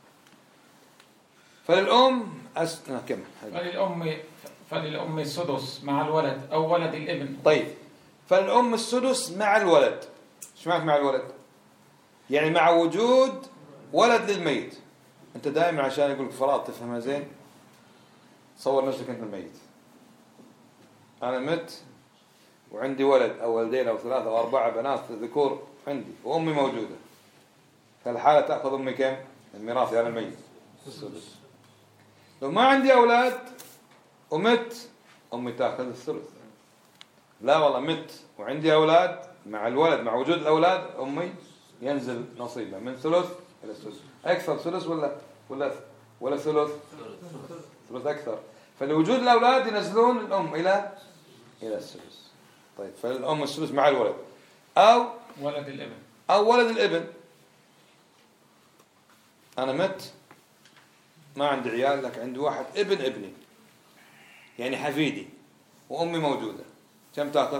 [SPEAKER 1] فللأم أس... آه كم
[SPEAKER 2] فللأم فللأم السدس مع الولد أو ولد الابن.
[SPEAKER 1] طيب فالأم السدس مع الولد. ايش معنى مع الولد؟ يعني مع وجود ولد للميت. انت دائما عشان يقول لك فراغ تفهمها زين، تصور نفسك انت الميت، انا مت وعندي ولد او ولدين او ثلاثه او اربعه بنات ذكور عندي وامي موجوده، فالحاله تاخذ امي كم الميراث على يعني الميت؟ السدس. لو ما عندي اولاد ومت امي تاخذ الثلث. لا والله مت وعندي أولاد، مع الولد مع وجود الأولاد أمي ينزل نصيبه من ثلث إلى الثلث. أكثر ثلث ولا ولا ولا ثلث؟ ثلث أكثر. فلوجود الأولاد ينزلون الأم إلى إلى الثلث. طيب فالأم الثلث مع الولد أو
[SPEAKER 2] ولد الابن
[SPEAKER 1] أو ولد الابن. أنا مت ما عندي عيال، لك عندي واحد ابن ابني يعني حفيدي وأمي موجودة، كم تأخذ؟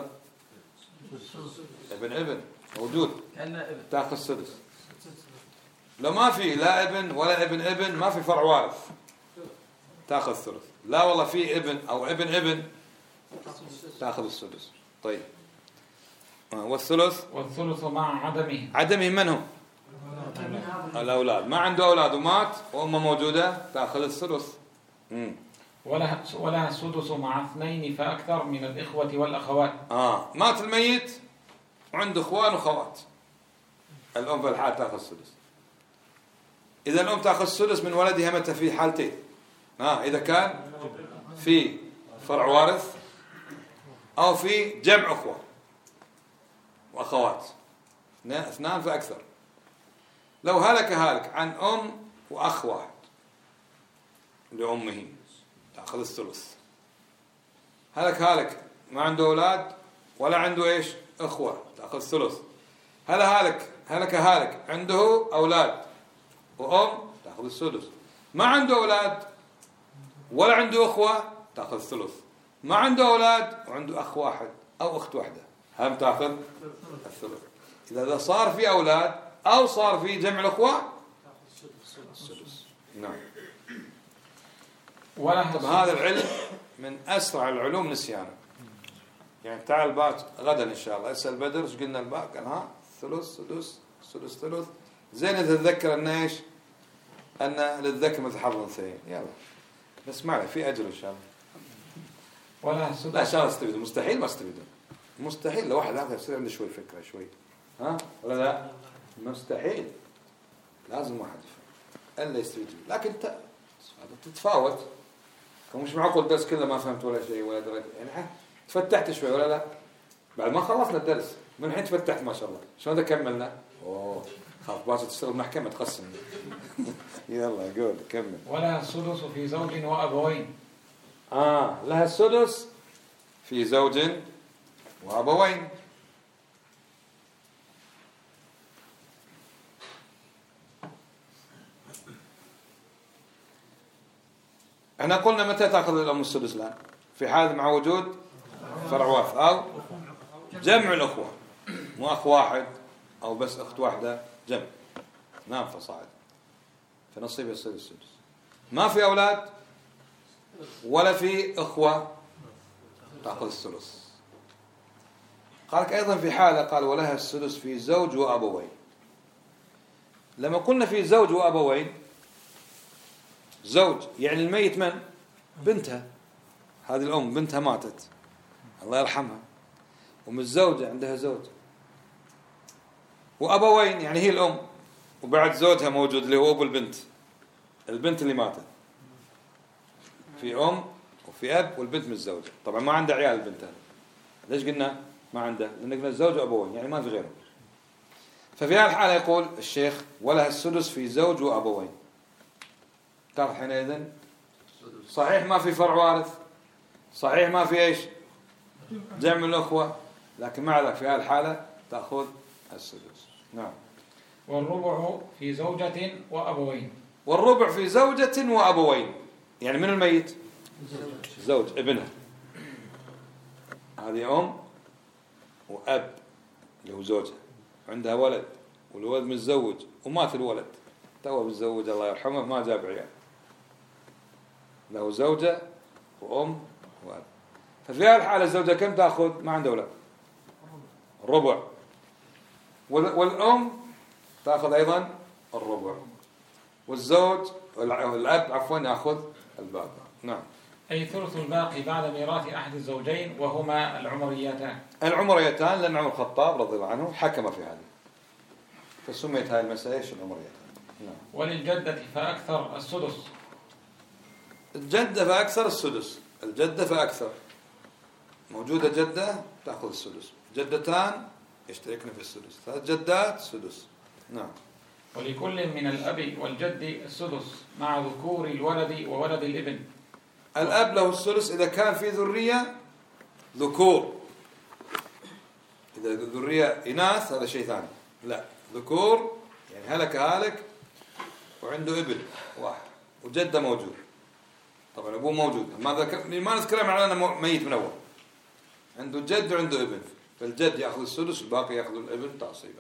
[SPEAKER 1] ابن ابن موجود تأخذ سدس. لو ما في لا ابن ولا ابن ابن ما في فرع وارث تأخذ ثلث. لا والله في ابن أو ابن ابن تأخذ السدس. طيب والثلث؟
[SPEAKER 2] والثلث مع عدمه.
[SPEAKER 1] عدمه من هم؟ الأولاد. ما عنده أولاد ومات وأمه موجودة تأخذ الثلث. امم
[SPEAKER 2] ولها ولها السدس مع اثنين فأكثر من الإخوة والأخوات.
[SPEAKER 1] آه مات الميت وعنده إخوان وخوات، الأم في الحال تأخذ السدس. إذا الأم تأخذ السدس من ولدها متى؟ في حالتين. آه إذا كان في فرع وارث أو في جمع أخوة وأخوات اثنان فأكثر. لو هلك هالك عن أم وأخ واحد لأمه تأخذ الثلث. هلك هالك ما عنده أولاد ولا عنده إيش أخوة تأخذ الثلث. هلا هالك هلك هالك عنده أولاد وأم تأخذ الثلث. ما عنده أولاد ولا عنده أخوة تأخذ الثلث. ما عنده أولاد وعنده أخ واحد أو أخت واحدة هم تأخذ الثلث. إذا صار في أولاد أو صار في جمع الأخوة الثلث. نعم. طب هذا العلم من أسرع العلوم نسيانا. يعني تعال باك غدا إن شاء الله اسأل بدر ايش قلنا الباك؟ قال ها ثلث سدس سدس ثلث. زين إذا تذكر أن إيش أن للذكر مثل حظ الأنثيين. يلا بس ما في أجر إن شاء الله.
[SPEAKER 2] ولا
[SPEAKER 1] لا إن شاء الله استفيدون. مستحيل ما استفيدون. مستحيل لو واحد هذا يصير عنده شوي فكرة شوي ها ولا لا؟ مستحيل. لازم واحد يفهم إلا يستفيد. لكن أنت تتفاوت. مش معقول الدرس كله ما فهمت ولا شيء ولا دريت يعني تفتحت شوي ولا لا؟ بعد ما خلصنا الدرس من الحين تفتحت ما شاء الله. شلون إذا كملنا؟ أوه خلاص باش تشتغل محكمة تقسم. يلا قول كمل.
[SPEAKER 2] ولها السدس في زوج وأبوين.
[SPEAKER 1] آه لها السدس في زوج وأبوين. احنا قلنا متى تأخذ الأم السدس الآن؟ في حال مع وجود فرع وارث أو جمع الأخوة، مو أخ واحد أو بس أخت واحدة جمع نعم فصاعد فنصيب يصير السدس. ما في أولاد ولا في إخوة تأخذ الثلث. قالك أيضا في حالة قال ولها السدس في زوج وأبوين. لما قلنا في زوج وأبوين، زوج يعني الميت من؟ بنتها، هذه الأم بنتها ماتت الله يرحمها، ومن الزوجة عندها زوج، وأبوين يعني هي الأم وبعد زوجها موجود اللي هو أبو البنت، البنت اللي ماتت في أم وفي أب والبنت من الزوجة. طبعا ما عنده عيال البنت هذه، ليش قلنا ما عنده؟ لأن قلنا الزوج وأبوين يعني ما في غيره. ففي هذه الحالة يقول الشيخ ولها السدس في زوج وأبوين. تعرف حينئذ صحيح ما في فرع وارث، صحيح ما في ايش جمع من الأخوة، لكن مع ذلك في هذه الحالة تأخذ السدس. نعم.
[SPEAKER 2] والربع في زوجة وأبوين.
[SPEAKER 1] والربع في زوجة وأبوين يعني من الميت؟ زوج ابنها، هذه أم وأب اللي هو زوجها، عندها ولد والولد متزوج ومات الولد توه متزوج الله يرحمه ما جاب عيال، له زوجة وأم وأب. ففي هذه الحالة الزوجة كم تأخذ؟ ما عنده أولاد، الربع، والأم تأخذ أيضا الربع، والزوج والأب عفوا يأخذ الباقي. نعم.
[SPEAKER 2] أي ثلث الباقي بعد ميراث أحد الزوجين وهما العمريتان.
[SPEAKER 1] العمريتان لأن عمر الخطاب رضي الله عنه حكم في هذه، فسميت هذه المسألة إيش؟ العمريتان. نعم.
[SPEAKER 2] وللجدة فأكثر السدس.
[SPEAKER 1] الجدة فأكثر السدس، الجدة فأكثر، موجودة جدة تأخذ السدس، جدتان يشتركن في السدس، ثلاث جدات سدس. نعم.
[SPEAKER 2] ولكل من الأب والجد السدس مع ذكور الولد وولد الابن.
[SPEAKER 1] الأب له السدس إذا كان في ذرية ذكور، إذا ذرية إناث هذا شيء ثاني، لا ذكور يعني هلك هالك وعنده ابن واحد وجدة موجود، طبعا أبوه موجود، ما ذكر ما نذكره معناه أنه ميت من أول، عنده جد وعنده ابن، فالجد يأخذ السدس والباقي يأخذ الابن تعصيبا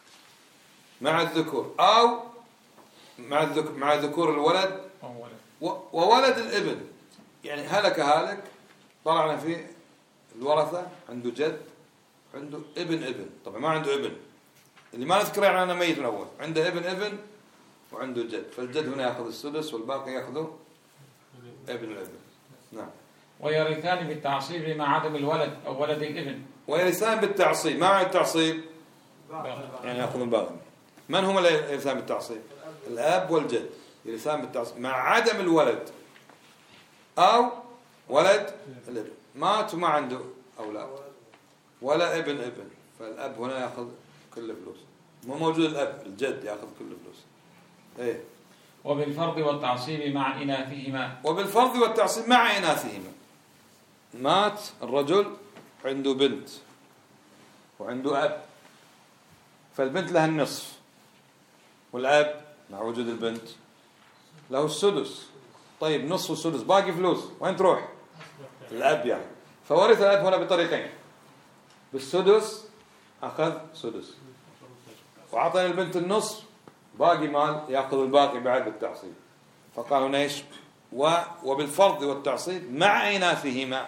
[SPEAKER 1] مع الذكور، أو مع الذكور مع ذكور الولد وولد الابن، يعني هلك هالك طلعنا في الورثة عنده جد عنده ابن ابن، طبعا ما عنده ابن اللي ما نذكره يعني أنا ميت من أول، عنده ابن ابن وعنده جد، فالجد هنا يأخذ السدس والباقي يأخذه ابن الابن. نعم.
[SPEAKER 2] ويرثان بالتعصيب مع عدم الولد أو ولد الابن.
[SPEAKER 1] ويرثان بالتعصيب، ما معنى التعصيب؟ يعني يأخذ الباقي. من هم اللي يرثان بالتعصيب؟ الأب والجد يرثان بالتعصيب مع عدم الولد أو ولد الابن، مات وما عنده أولاد ولا ابن ابن، فالأب هنا يأخذ كل فلوس، مو موجود الأب الجد يأخذ كل فلوس. إيه.
[SPEAKER 2] وبالفرض والتعصيب مع إناثهما.
[SPEAKER 1] وبالفرض والتعصيب مع إناثهما، مات الرجل عنده بنت وعنده أب، فالبنت لها النصف والأب مع وجود البنت له السدس. طيب نصف السدس باقي فلوس وين تروح؟ الأب يعني، فورث الأب هنا بطريقين، بالسدس أخذ سدس وعطى البنت النصف، باقي مال يأخذ الباقي بعد بالتعصيب، فقالوا نيش و وبالفرض والتعصيب مع إناثهما.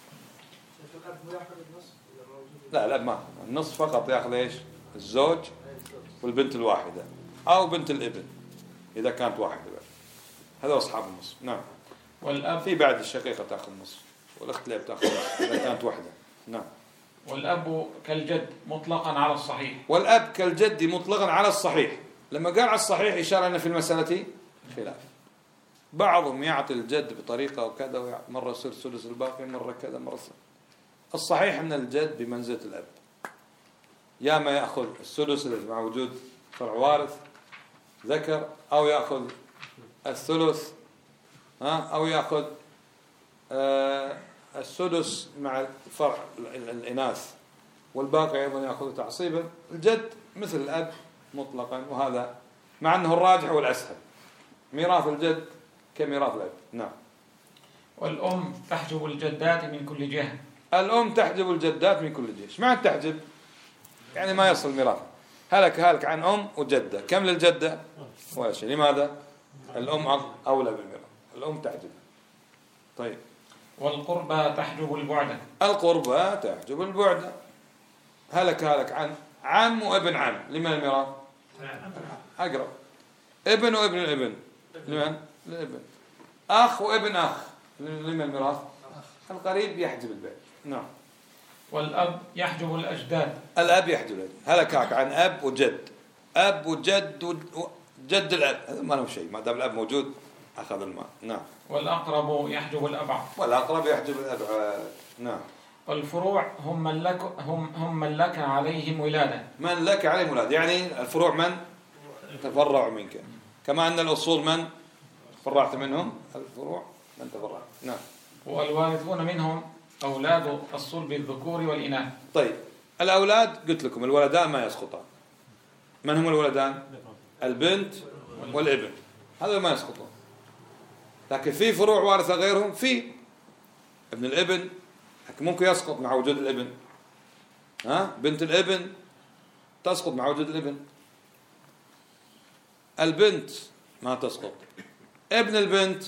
[SPEAKER 1] لا الأب ما النصف فقط يأخذ إيش؟ الزوج والبنت الواحدة أو بنت الابن إذا كانت واحدة بقى. هذا أصحاب النصف. نعم.
[SPEAKER 2] والأب
[SPEAKER 1] في بعد الشقيقة تأخذ النصف والأخت لا تأخذ النصف إذا كانت واحدة. نعم.
[SPEAKER 2] والأب كالجد مطلقا على الصحيح.
[SPEAKER 1] والأب كالجد مطلقا على الصحيح. لما قال على الصحيح إشارة أن في المسألة خلاف، بعضهم يعطي الجد بطريقة وكذا، مرة يصير سدس الباقي مرة كذا مرة صحيح. الصحيح أن الجد بمنزلة الأب، يا ما يأخذ السدس مع وجود فرع وارث ذكر، أو يأخذ الثلث أو يأخذ السدس مع فرع الإناث والباقي أيضا يأخذ تعصيبا. الجد مثل الأب مطلقا، وهذا مع أنه الراجح والأسهل، ميراث الجد كميراث الأب. نعم.
[SPEAKER 2] والأم تحجب الجدات من كل جهة.
[SPEAKER 1] الأم تحجب الجدات من كل جهة. ايش معنى تحجب؟ يعني ما يصل ميراث، هلك هلك عن أم وجدة، كم للجدة؟ ولا شيء. لماذا؟ الأم أولى بالميراث، الأم تحجب. طيب.
[SPEAKER 2] والقربى تحجب البعد.
[SPEAKER 1] القربى تحجب البعد. هلك هلك عن عم وابن عم، لمن الميراث؟ أقرب. ابن وابن الابن، لمن؟ للابن. أخ وابن أخ، لمن الميراث؟ القريب يحجب البعد. نعم.
[SPEAKER 2] والأب يحجب الأجداد.
[SPEAKER 1] الأب يحجب الأجداد. هلك هلك عن أب وجد، أب وجد وجد الأب، هذا ما له شيء، ما دام الأب موجود أخذ المال. نعم.
[SPEAKER 2] والأقرب يحجب الأبعد.
[SPEAKER 1] والأقرب يحجب الأبعد. نعم.
[SPEAKER 2] والفروع هم من لك هم هم من لك عليهم ولادة.
[SPEAKER 1] من لك عليهم ولادة، يعني الفروع من تفرعوا منك، كما أن الأصول من فرعت منهم، الفروع من تفرع. نعم.
[SPEAKER 2] والوارثون منهم أولاد الصلب الذكور والإناث.
[SPEAKER 1] طيب الأولاد قلت لكم الولدان ما يسقطان. من هم الولدان؟ البنت والابن، هذا ما يسقطون. لكن في فروع وارثة غيرهم، في ابن الابن ممكن يسقط مع وجود الابن. ها؟ بنت الابن تسقط مع وجود الابن. البنت ما تسقط. ابن البنت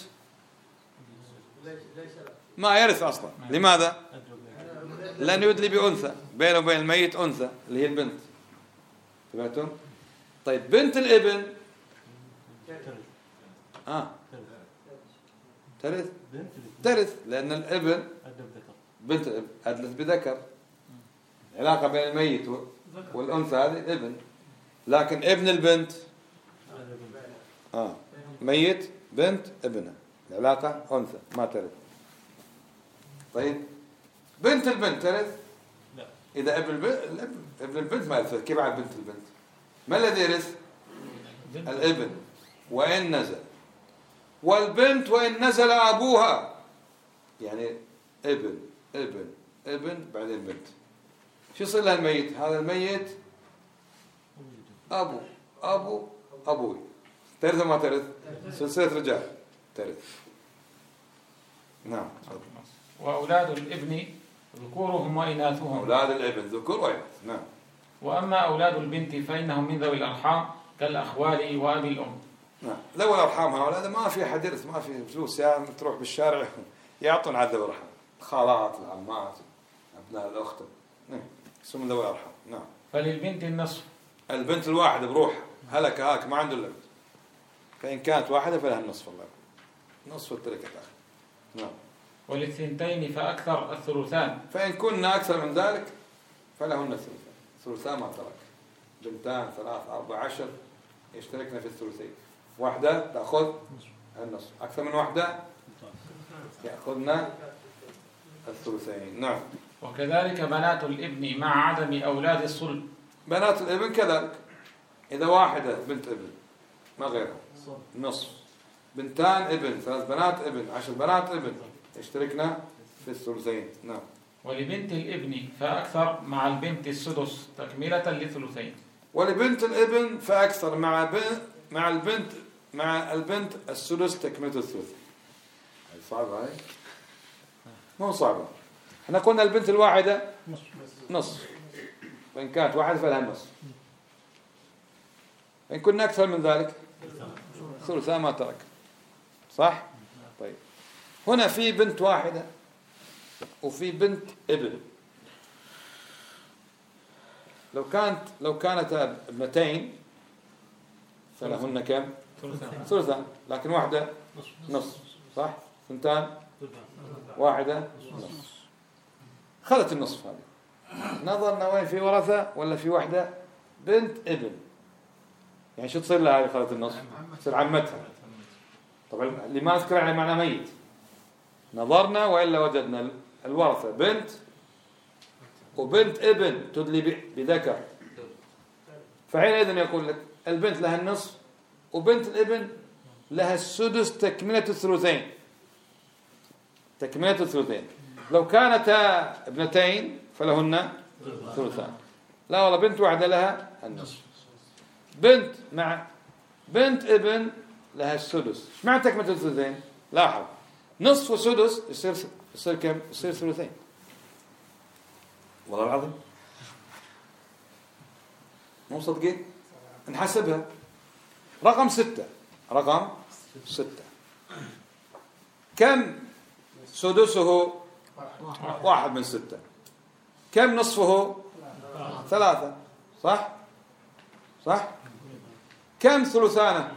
[SPEAKER 1] ما يرث أصلا. لماذا؟ لأن يدلي بأنثى، بينه وبين الميت أنثى اللي هي البنت. تبعتم؟ طيب بنت الابن آه ترث ترث لأن الابن بنت الابن أدلت بذكر، علاقة بين الميت والأنثى هذه ابن. لكن ابن البنت آه ميت بنت ابنه، العلاقة أنثى ما ترث. طيب بنت البنت ترث؟ لا. إذا ابن البنت ابن البنت ما يرث، كيف على بنت البنت؟ ما الذي يرث؟ الابن وإن نزل. والبنت وإن نزل أبوها، يعني ابن ابن ابن بعدين بنت. شو يصير لها الميت؟ هذا الميت أبو أبو أبوي، ترث ما ترث؟ سلسلة رجال ترث. نعم.
[SPEAKER 2] وأولاد الابن ذكورهم وإناثهم.
[SPEAKER 1] أولاد الابن ذكور وإناث. نعم.
[SPEAKER 2] وأما أولاد البنت فإنهم من ذوي الأرحام كالأخوال وأبي الأم.
[SPEAKER 1] نعم. ذوي الأرحام هؤلاء ما في أحد يرث، ما في فلوس، يعني تروح بالشارع يعطون على ذوي الأرحام، الخالات العمات أبناء الأخت. نعم. اسمهم ذوي الأرحام. نعم.
[SPEAKER 2] فللبنت النصف.
[SPEAKER 1] البنت الواحدة بروح هلك هاك ما عنده إلا بنت، فإن كانت واحدة فلها النصف، الله نصف التركة. نعم.
[SPEAKER 2] وللثنتين فأكثر الثلثان.
[SPEAKER 1] فإن كنا أكثر من ذلك فلهن الثلثان. ثلثان ما ترك. بنتان ثلاث أربع عشر يشتركن في الثلثين. واحدة تأخذ النصف، أكثر من واحدة يأخذنا الثلثين. نعم.
[SPEAKER 2] وكذلك بنات الابن مع عدم أولاد الصلب.
[SPEAKER 1] بنات الابن كذلك، إذا واحدة بنت ابن ما غيرها نصف، بنتان ابن، ثلاث بنات ابن، عشر بنات ابن يشتركنا في الثلثين. نعم.
[SPEAKER 2] ولبنت الابن فأكثر مع البنت السدس تكملة للثلثين.
[SPEAKER 1] ولبنت الابن فأكثر مع بنت مع البنت مع البنت السدس تكملة الثلثين. هاي صعبة، هاي مو صعبة. احنا قلنا البنت الواحدة نصف، وإن كانت واحدة فلها نصف. إن كنا أكثر من ذلك ثلثان ما ترك. صح؟ طيب هنا في بنت واحدة وفي بنت ابن. لو كانت لو كانت ابنتين فلهن كم؟ ثلثان. لكن واحدة نصف. صح؟ ثنتان واحدة نصف. خذت النصف هذه. نظرنا وين في ورثة ولا في واحدة بنت ابن، يعني شو تصير لها هذه خذت النصف؟ تصير عمتها. طبعا اللي ما نذكر عليه معنى ميت. نظرنا وإلا وجدنا الورثة بنت وبنت ابن تدلي بذكر، فحينئذ يقول لك البنت لها النصف وبنت الابن لها السدس تكملة الثلثين. تكملة الثلثين. لو كانتا ابنتين فلهن ثلثان. لا والله بنت واحدة لها النصف. بنت مع بنت ابن لها السدس. ايش معنى تكملة الثلثين؟ لاحظ نصف وسدس يصير يصير كم؟ يصير ثلثين. والله العظيم مو صدقين. نحسبها. رقم ستة. رقم ستة كم سدسه واحد من ستة. كم نصفه؟ ثلاثة. صح؟ صح؟ كم ثلثانه؟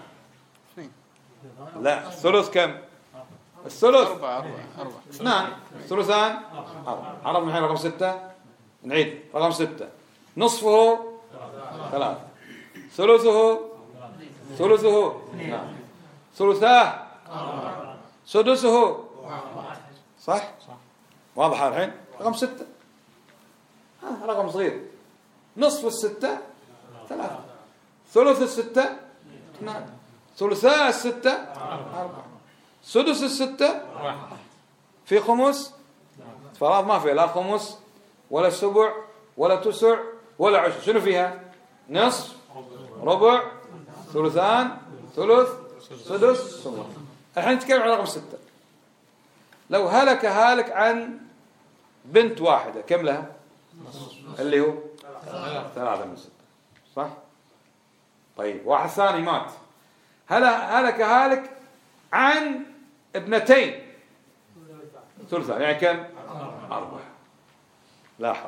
[SPEAKER 1] لا، الثلث كم؟ الثلث
[SPEAKER 3] أربعة أربعة أربعة
[SPEAKER 1] اثنان. ثلثان أربعة. عرفنا الحين رقم ستة. نعيد رقم ستة. نصفه ثلاثة. ثلثه ثلثه نعم. ثلثاه سدسه. صح؟ واضح الحين؟ رقم ستة. ها رقم صغير. نصف الستة ثلاثة. ثلث الستة اثنان. ثلثاء الستة أربعة. سدس الستة في خمس. فراغ ما فيها لا خمس ولا سبع ولا تسع ولا عشر. شنو فيها؟ نصف ربع ثلثان ثلث سدس سبع. الحين نتكلم عن رقم ستة. لو هلك هالك عن بنت واحدة كم لها؟ اللي هو ثلاثة من ستة. صح؟ طيب واحد ثاني مات. هلا هلك هالك عن ابنتين ثلثان يعني كم؟ أربعة. لاحظ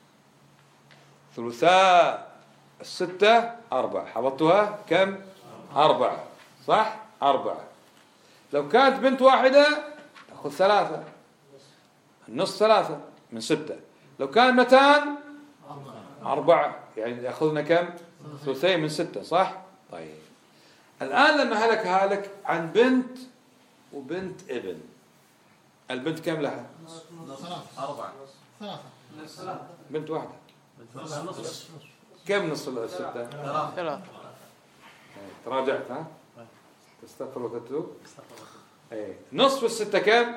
[SPEAKER 1] ثلثاء الستة أربعة. حفظتها كم؟ أربعة. صح؟ أربعة. لو كانت بنت واحدة تأخذ ثلاثة. النص ثلاثة من ستة. لو كان متان أربعة يعني يأخذنا كم؟ ثلثين من ستة. صح؟ طيب الآن لما هلك هالك عن بنت وبنت ابن. البنت كم لها؟
[SPEAKER 3] أربعة
[SPEAKER 4] ثلاثة.
[SPEAKER 1] بنت واحدة. كم نص الستة؟
[SPEAKER 3] ثلاثة.
[SPEAKER 1] تراجعت ها؟ تستغفر وتتوب. اي نصف الستة كم؟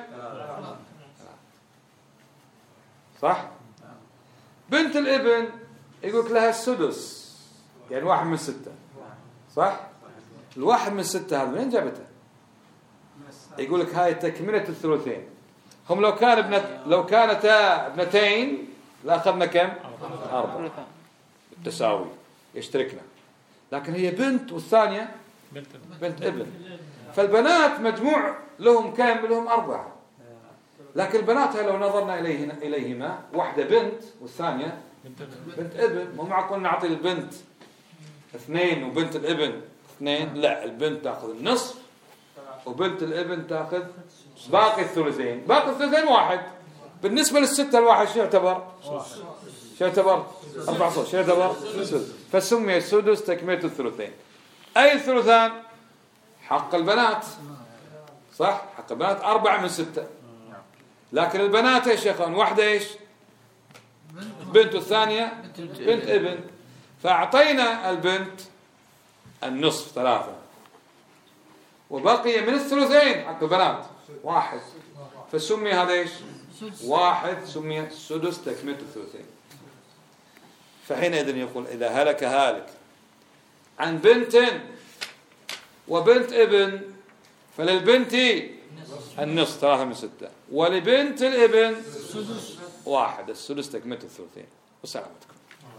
[SPEAKER 1] صح؟ بنت الابن يقولك لها السدس يعني واحد من ستة. صح؟ الواحد من ستة هذا منين جابته؟ يقولك هاي تكملة الثلثين. هم لو كان ابنت لو كانتا ابنتين لأخذنا كم؟ أربعة بالتساوي يشتركنا. لكن هي بنت والثانية بنت ابن. فالبنات مجموع لهم كم؟ لهم أربعة. لكن البنات لو نظرنا إليهن إليهما واحدة بنت والثانية بنت ابن. مو معقول نعطي البنت اثنين وبنت الابن اثنين. لا، البنت تأخذ النصف وبنت الابن تأخذ باقي الثلثين. باقي الثلثين واحد. بالنسبة للستة الواحد شو يعتبر؟ شو يعتبر؟ أربعة صوت. شو يعتبر؟ سدس. فسمي السدس تكملة الثلثين. أي الثلثان؟ حق البنات. صح؟ حق البنات أربعة من ستة. لكن البنات ايش يا اخوان؟ واحدة ايش؟ بنت والثانية بنت ابن. فأعطينا البنت النصف ثلاثة وبقي من الثلثين حق البنات واحد. فسمي هذا ايش؟ واحد. سمي السدس تكملة الثلثين. فحينئذ يقول إذا هلك هالك عن بنت وبنت ابن فللبنت النصف ثلاثة من ستة ولبنت الابن واحد. السدس تكملة الثلثين. وسلامتكم.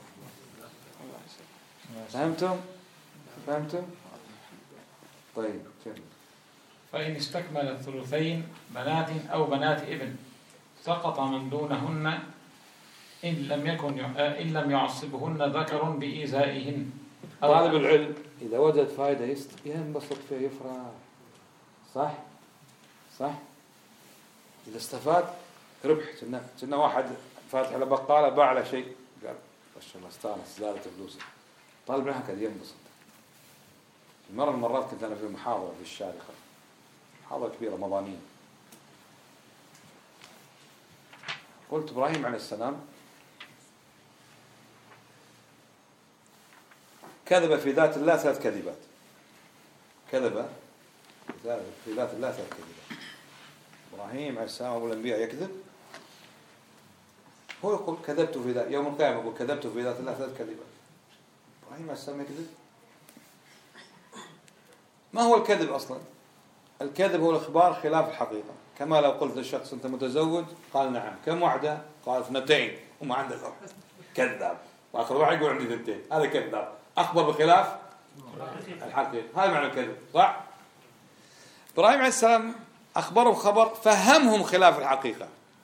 [SPEAKER 1] فهمتم؟ فهمتم؟ طيب كمل.
[SPEAKER 2] فإن استكمل الثلثين بنات أو بنات ابن سقط من دونهن إن لم يكن إن لم يعصبهن ذكر بإيذائهن.
[SPEAKER 1] طالب العلم إذا وجد فائدة ينبسط فيه يفرح. صح؟ صح؟ إذا استفاد ربح. كنا كنا واحد فاتح على بقالة باع له شيء قال ما شاء الله استانس زادت فلوسه. طالب العلم هكذا ينبسط. مرة من المرات كنت أنا في محاضرة في الشارقة، محاضرة كبيرة رمضانية. قلت إبراهيم عليه السلام كذب في ذات الله ثلاث كذبات. كذب في ذات الله ثلاث كذبات. إبراهيم عليه السلام أبو الأنبياء يكذب. هو يقول كذبت في ذات يوم القيامة يقول كذبت في ذات الله ثلاث كذبات. إبراهيم عليه السلام يكذب. ما هو الكذب أصلا؟ الكذب هو الإخبار خلاف الحقيقة. كما لو قلت للشخص أنت متزوج قال نعم. كم واحدة؟ قال اثنتين وما عنده واحدة. كذاب. وآخر واحد يقول عندي اثنتين. هذا كذاب. أخبر بخلاف الحقيقة. هذا معنى الكذب. صح؟ إبراهيم عليه السلام أخبرهم خبر فهمهم خلاف الحقيقة،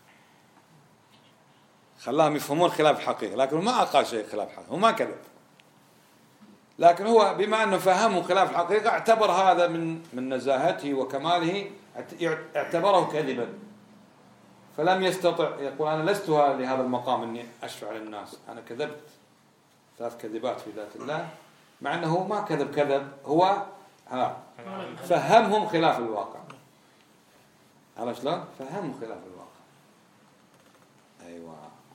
[SPEAKER 1] خلاهم يفهمون خلاف الحقيقة، لكن ما قال شيء خلاف الحقيقة، هو ما كذب، لكن هو بما أنه فهمهم خلاف الحقيقة اعتبر هذا من من نزاهته وكماله، اعتبره كذبا، فلم يستطع يقول أنا لست لهذا المقام أني أشفع للناس، أنا كذبت ثلاث كذبات في ذات الله، مع أنه ما كذب كذب، هو ها فهمهم خلاف الواقع. عرفت شلون؟ فهمهم خلاف الواقع. أيوة.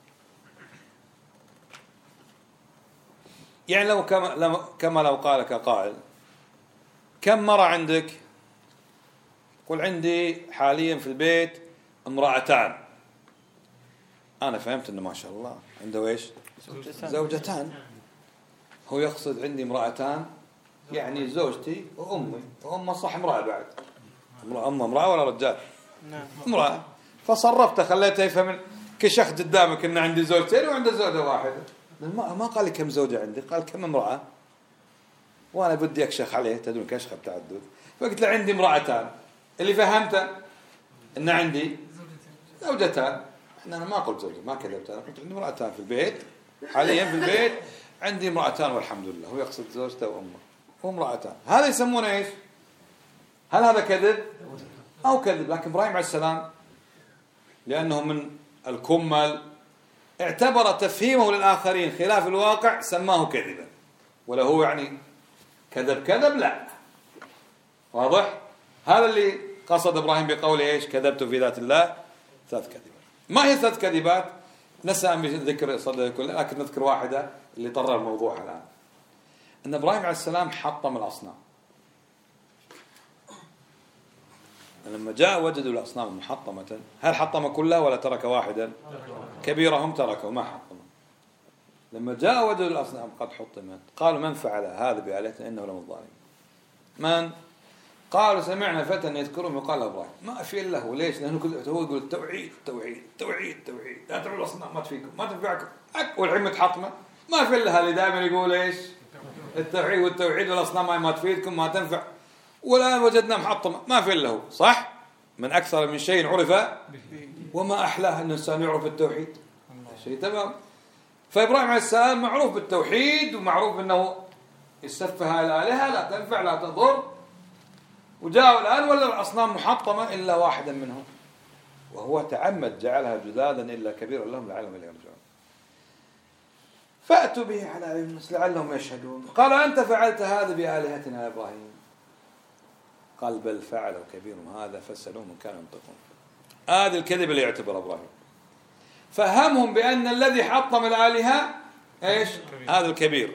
[SPEAKER 1] يعني لو كما كما لو قال لك قائل كم مرة عندك؟ قل عندي حاليا في البيت امرأتان. أنا فهمت إنه ما شاء الله عنده إيش؟ زوجتان. هو يقصد عندي امرأتان يعني زوجتي وأمي، وأمه صح امرأة بعد، أمه امرأة ولا رجال؟ امرأة. فصرفته خليته يفهم، كشخت قدامك إن عندي زوجتين وعنده زوجة واحدة. ما ما قال لي كم زوجة عندي، قال كم امرأة، وأنا بدي أكشخ عليه، تدرون كشخ بتعدد، فقلت له عندي امرأتان، اللي فهمته إن عندي زوجتان. أنا ما قلت زوجة، ما كذبت، أنا قلت عندي امرأتان في البيت، حاليا في البيت عندي امرأتان والحمد لله. هو يقصد زوجته وأمه وامرأتان، هذا يسمونه إيش؟ هل هذا كذب أو كذب؟ لكن إبراهيم عليه السلام لأنه من الكمل اعتبر تفهيمه للآخرين خلاف الواقع سماه كذبا، ولا هو يعني كذب كذب؟ لا. واضح؟ هذا اللي قصد إبراهيم بقوله إيش؟ كذبت في ذات الله ثلاث كذبات. ما هي ثلاث كذبات؟ نسأ ذكر صدق كله، لكن نذكر واحدة اللي طر الموضوع الآن. أن إبراهيم عليه السلام حطم الأصنام. لما جاء وجدوا الأصنام محطمة، هل حطم كلها ولا ترك واحدا؟ كبيرهم تركوا ما حطموا. لما جاء وجدوا الأصنام قد حطمت قالوا من فعل هذا بآلهتنا إنه لمن الظالمين. من؟ قالوا سمعنا فتى يذكرهم يقال إبراهيم. ما في إلا هو. ليش؟ لأنه هو يقول التوحيد التوحيد التوحيد التوحيد، لا تعبدوا الأصنام ما تفيكم ما تنفعكم، والحين متحطمة. ما في إلا اللي دائما يقول إيش؟ التوحيد والتوحيد والأصنام ما تفيدكم ما تنفع، والآن وجدنا محطمة. ما في إلا هو. صح؟ من أكثر من شيء عرف وما أحلاه أن الإنسان يعرف التوحيد. شيء تمام. فإبراهيم عليه السلام معروف بالتوحيد، ومعروف أنه يسفها الآلهة لا تنفع لا تضر، وجاءوا الآن ولا الأصنام محطمة إلا واحدا منهم، وهو تعمد جعلها جذاذا إلا كبيرا لهم لعلهم يرجعون. فأتوا به على أعين الناس لعلهم يشهدون. قال أنت فعلت هذا بآلهتنا يا إبراهيم؟ قال بل فعلوا كبيرهم هذا فاسألوهم من كانوا ينطقون. هذا الكذب اللي يعتبر إبراهيم. فهمهم بأن الذي حطم الآلهة إيش؟ هذا الكبير.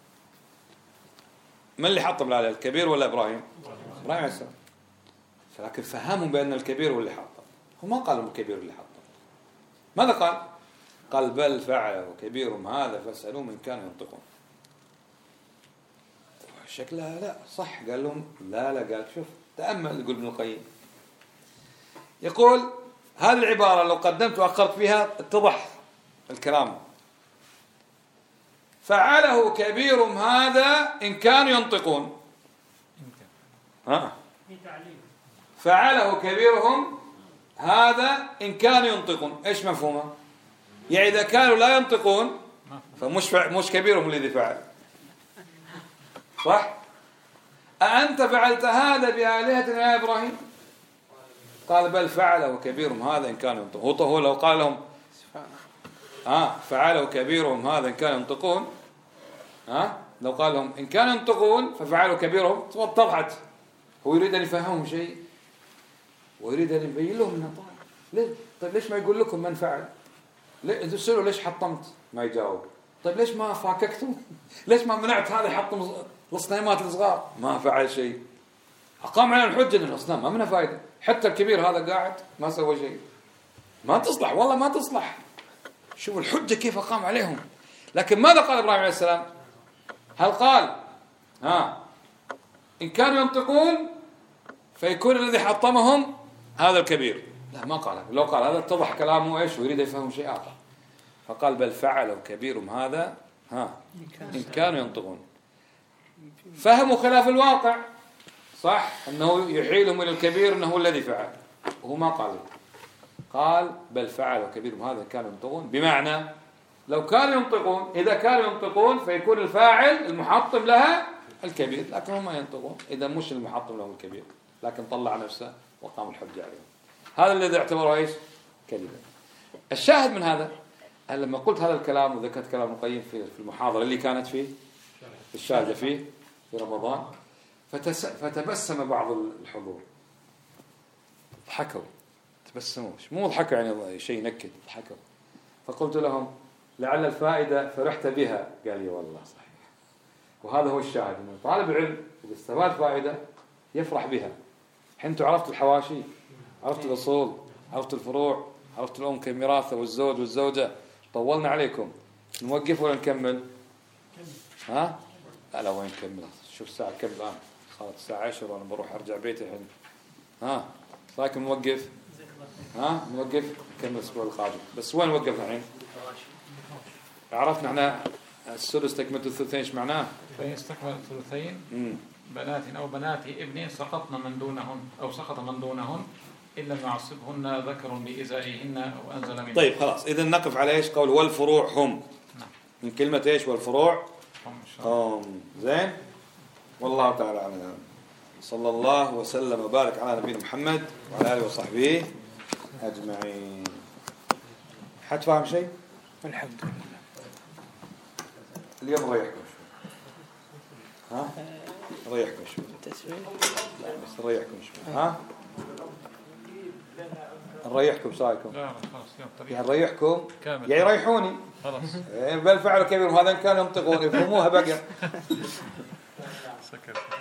[SPEAKER 1] من اللي حطم الآلهة؟ الكبير ولا إبراهيم؟ إبراهيم عليه السلام. لكن فهمهم بأن الكبير هو اللي حطم. هو ما قال الكبير اللي حطم. ماذا قال؟ قال بل فعلوا كبيرهم هذا فاسألوهم من كانوا ينطقون. شكلها لا صح. قال لهم لا لا. قال شوف تأمل. يقول ابن القيم يقول هذه العبارة لو قدمت وأخرت فيها اتضح الكلام. فعله كبيرهم هذا إن كانوا ينطقون. ها. فعله كبيرهم هذا إن كانوا ينطقون. إيش مفهومه؟ يعني إذا كانوا لا ينطقون فمش مش كبيرهم الذي فعل. صح؟ أأنت فعلت هذا بآلهتنا يا إبراهيم؟ قال بل فعله كبيرهم هذا إن كانوا ينطقون. هو لو قال لهم آه فعله كبيرهم هذا إن كانوا ينطقون، آه لو قال لهم إن كانوا ينطقون ففعلوا كبيرهم اتضحت. هو يريد أن يفهمهم شيء ويريد أن يبين لهم أنه طيب ليه؟ طيب ليش ما يقول لكم من فعل؟ ليه تسألوا ليش حطمت؟ ما يجاوب. طيب ليش ما فاككتم؟ ليش ما منعت هذا يحطم الأصنامات الصغار؟ ما فعل شيء. أقام علينا الحجة أن الأصنام ما منها فائدة. حتى الكبير هذا قاعد ما سوى شيء. ما تصلح والله ما تصلح. شوفوا الحجة كيف أقام عليهم. لكن ماذا قال إبراهيم عليه السلام؟ هل قال ها إن كانوا ينطقون فيكون الذي حطمهم هذا الكبير؟ لا ما قال. لو قال هذا اتضح كلامه إيش ويريد يفهم شيء آخر. فقال بل فعلوا كبيرهم هذا ها إن كانوا ينطقون. فهموا خلاف الواقع. صح أنه يحيلهم إلى الكبير أنه الذي فعل. وهو ما قال قال بل فعل كبيرهم هذا كانوا ينطقون، بمعنى لو كانوا ينطقون، إذا كانوا ينطقون فيكون الفاعل المحطم لها الكبير، لكن هم ما ينطقون، إذا مش المحطم لهم الكبير، لكن طلع نفسه وقام الحجة عليهم. هذا الذي اعتبره ايش؟ كذبا. الشاهد من هذا لما قلت هذا الكلام وذكرت كلام ابن القيم في المحاضرة اللي كانت فيه في الشارجة فيه في رمضان، فتس... فتبسم بعض الحضور، ضحكوا، تبسموا، مو ضحكوا يعني شيء نكد، ضحكوا. فقلت لهم لعل الفائدة فرحت بها. قال لي والله صحيح. وهذا هو الشاهد، انه طالب علم اذا استفاد فائدة يفرح بها. انتوا عرفتوا الحواشي، عرفتوا الأصول، عرفتوا الفروع، عرفتوا الأم كميراثة والزوج والزوجة. طولنا عليكم، نوقف ولا نكمل؟ ها؟ لا لا وين نكمل؟ شوف الساعة كم الآن؟ صارت الساعة عشرة وأنا بروح أرجع بيتي الحين. ها؟ رايكم نوقف؟ ها؟ نوقف؟ نكمل الأسبوع القادم. بس وين نوقف الحين؟ عرفنا احنا السدس تكملة الثلثين ايش معناه؟
[SPEAKER 2] فإن استكمل الثلثين بنات أو بنات ابن سقطن من دونهن أو سقط من دونهن إن لم يعصبهن ذكر بإزائهن أو أنزل منه.
[SPEAKER 1] طيب خلاص، إذا نقف على إيش؟ قول والفروع هم.
[SPEAKER 2] نعم.
[SPEAKER 1] من كلمة إيش؟ والفروع
[SPEAKER 2] هم.
[SPEAKER 1] هم. زين. والله تعالى أعلم. صلى الله وسلم وبارك على نبينا محمد وعلى آله وصحبه أجمعين. حد فاهم شيء؟
[SPEAKER 3] الحمد لله.
[SPEAKER 1] اليوم ريحكم شوي. ها؟ ريحكم شوي. لا بس ريحكم شوي. ها؟ نريحكم سايكم.
[SPEAKER 2] لا خلاص يوم طريق.
[SPEAKER 1] يعني نريحكم
[SPEAKER 2] كامل.
[SPEAKER 1] يعني يريحوني.
[SPEAKER 2] خلاص.
[SPEAKER 1] بل فعلوا كبير وهذا كانوا ينطقون يفهموها بقى.
[SPEAKER 2] سكر.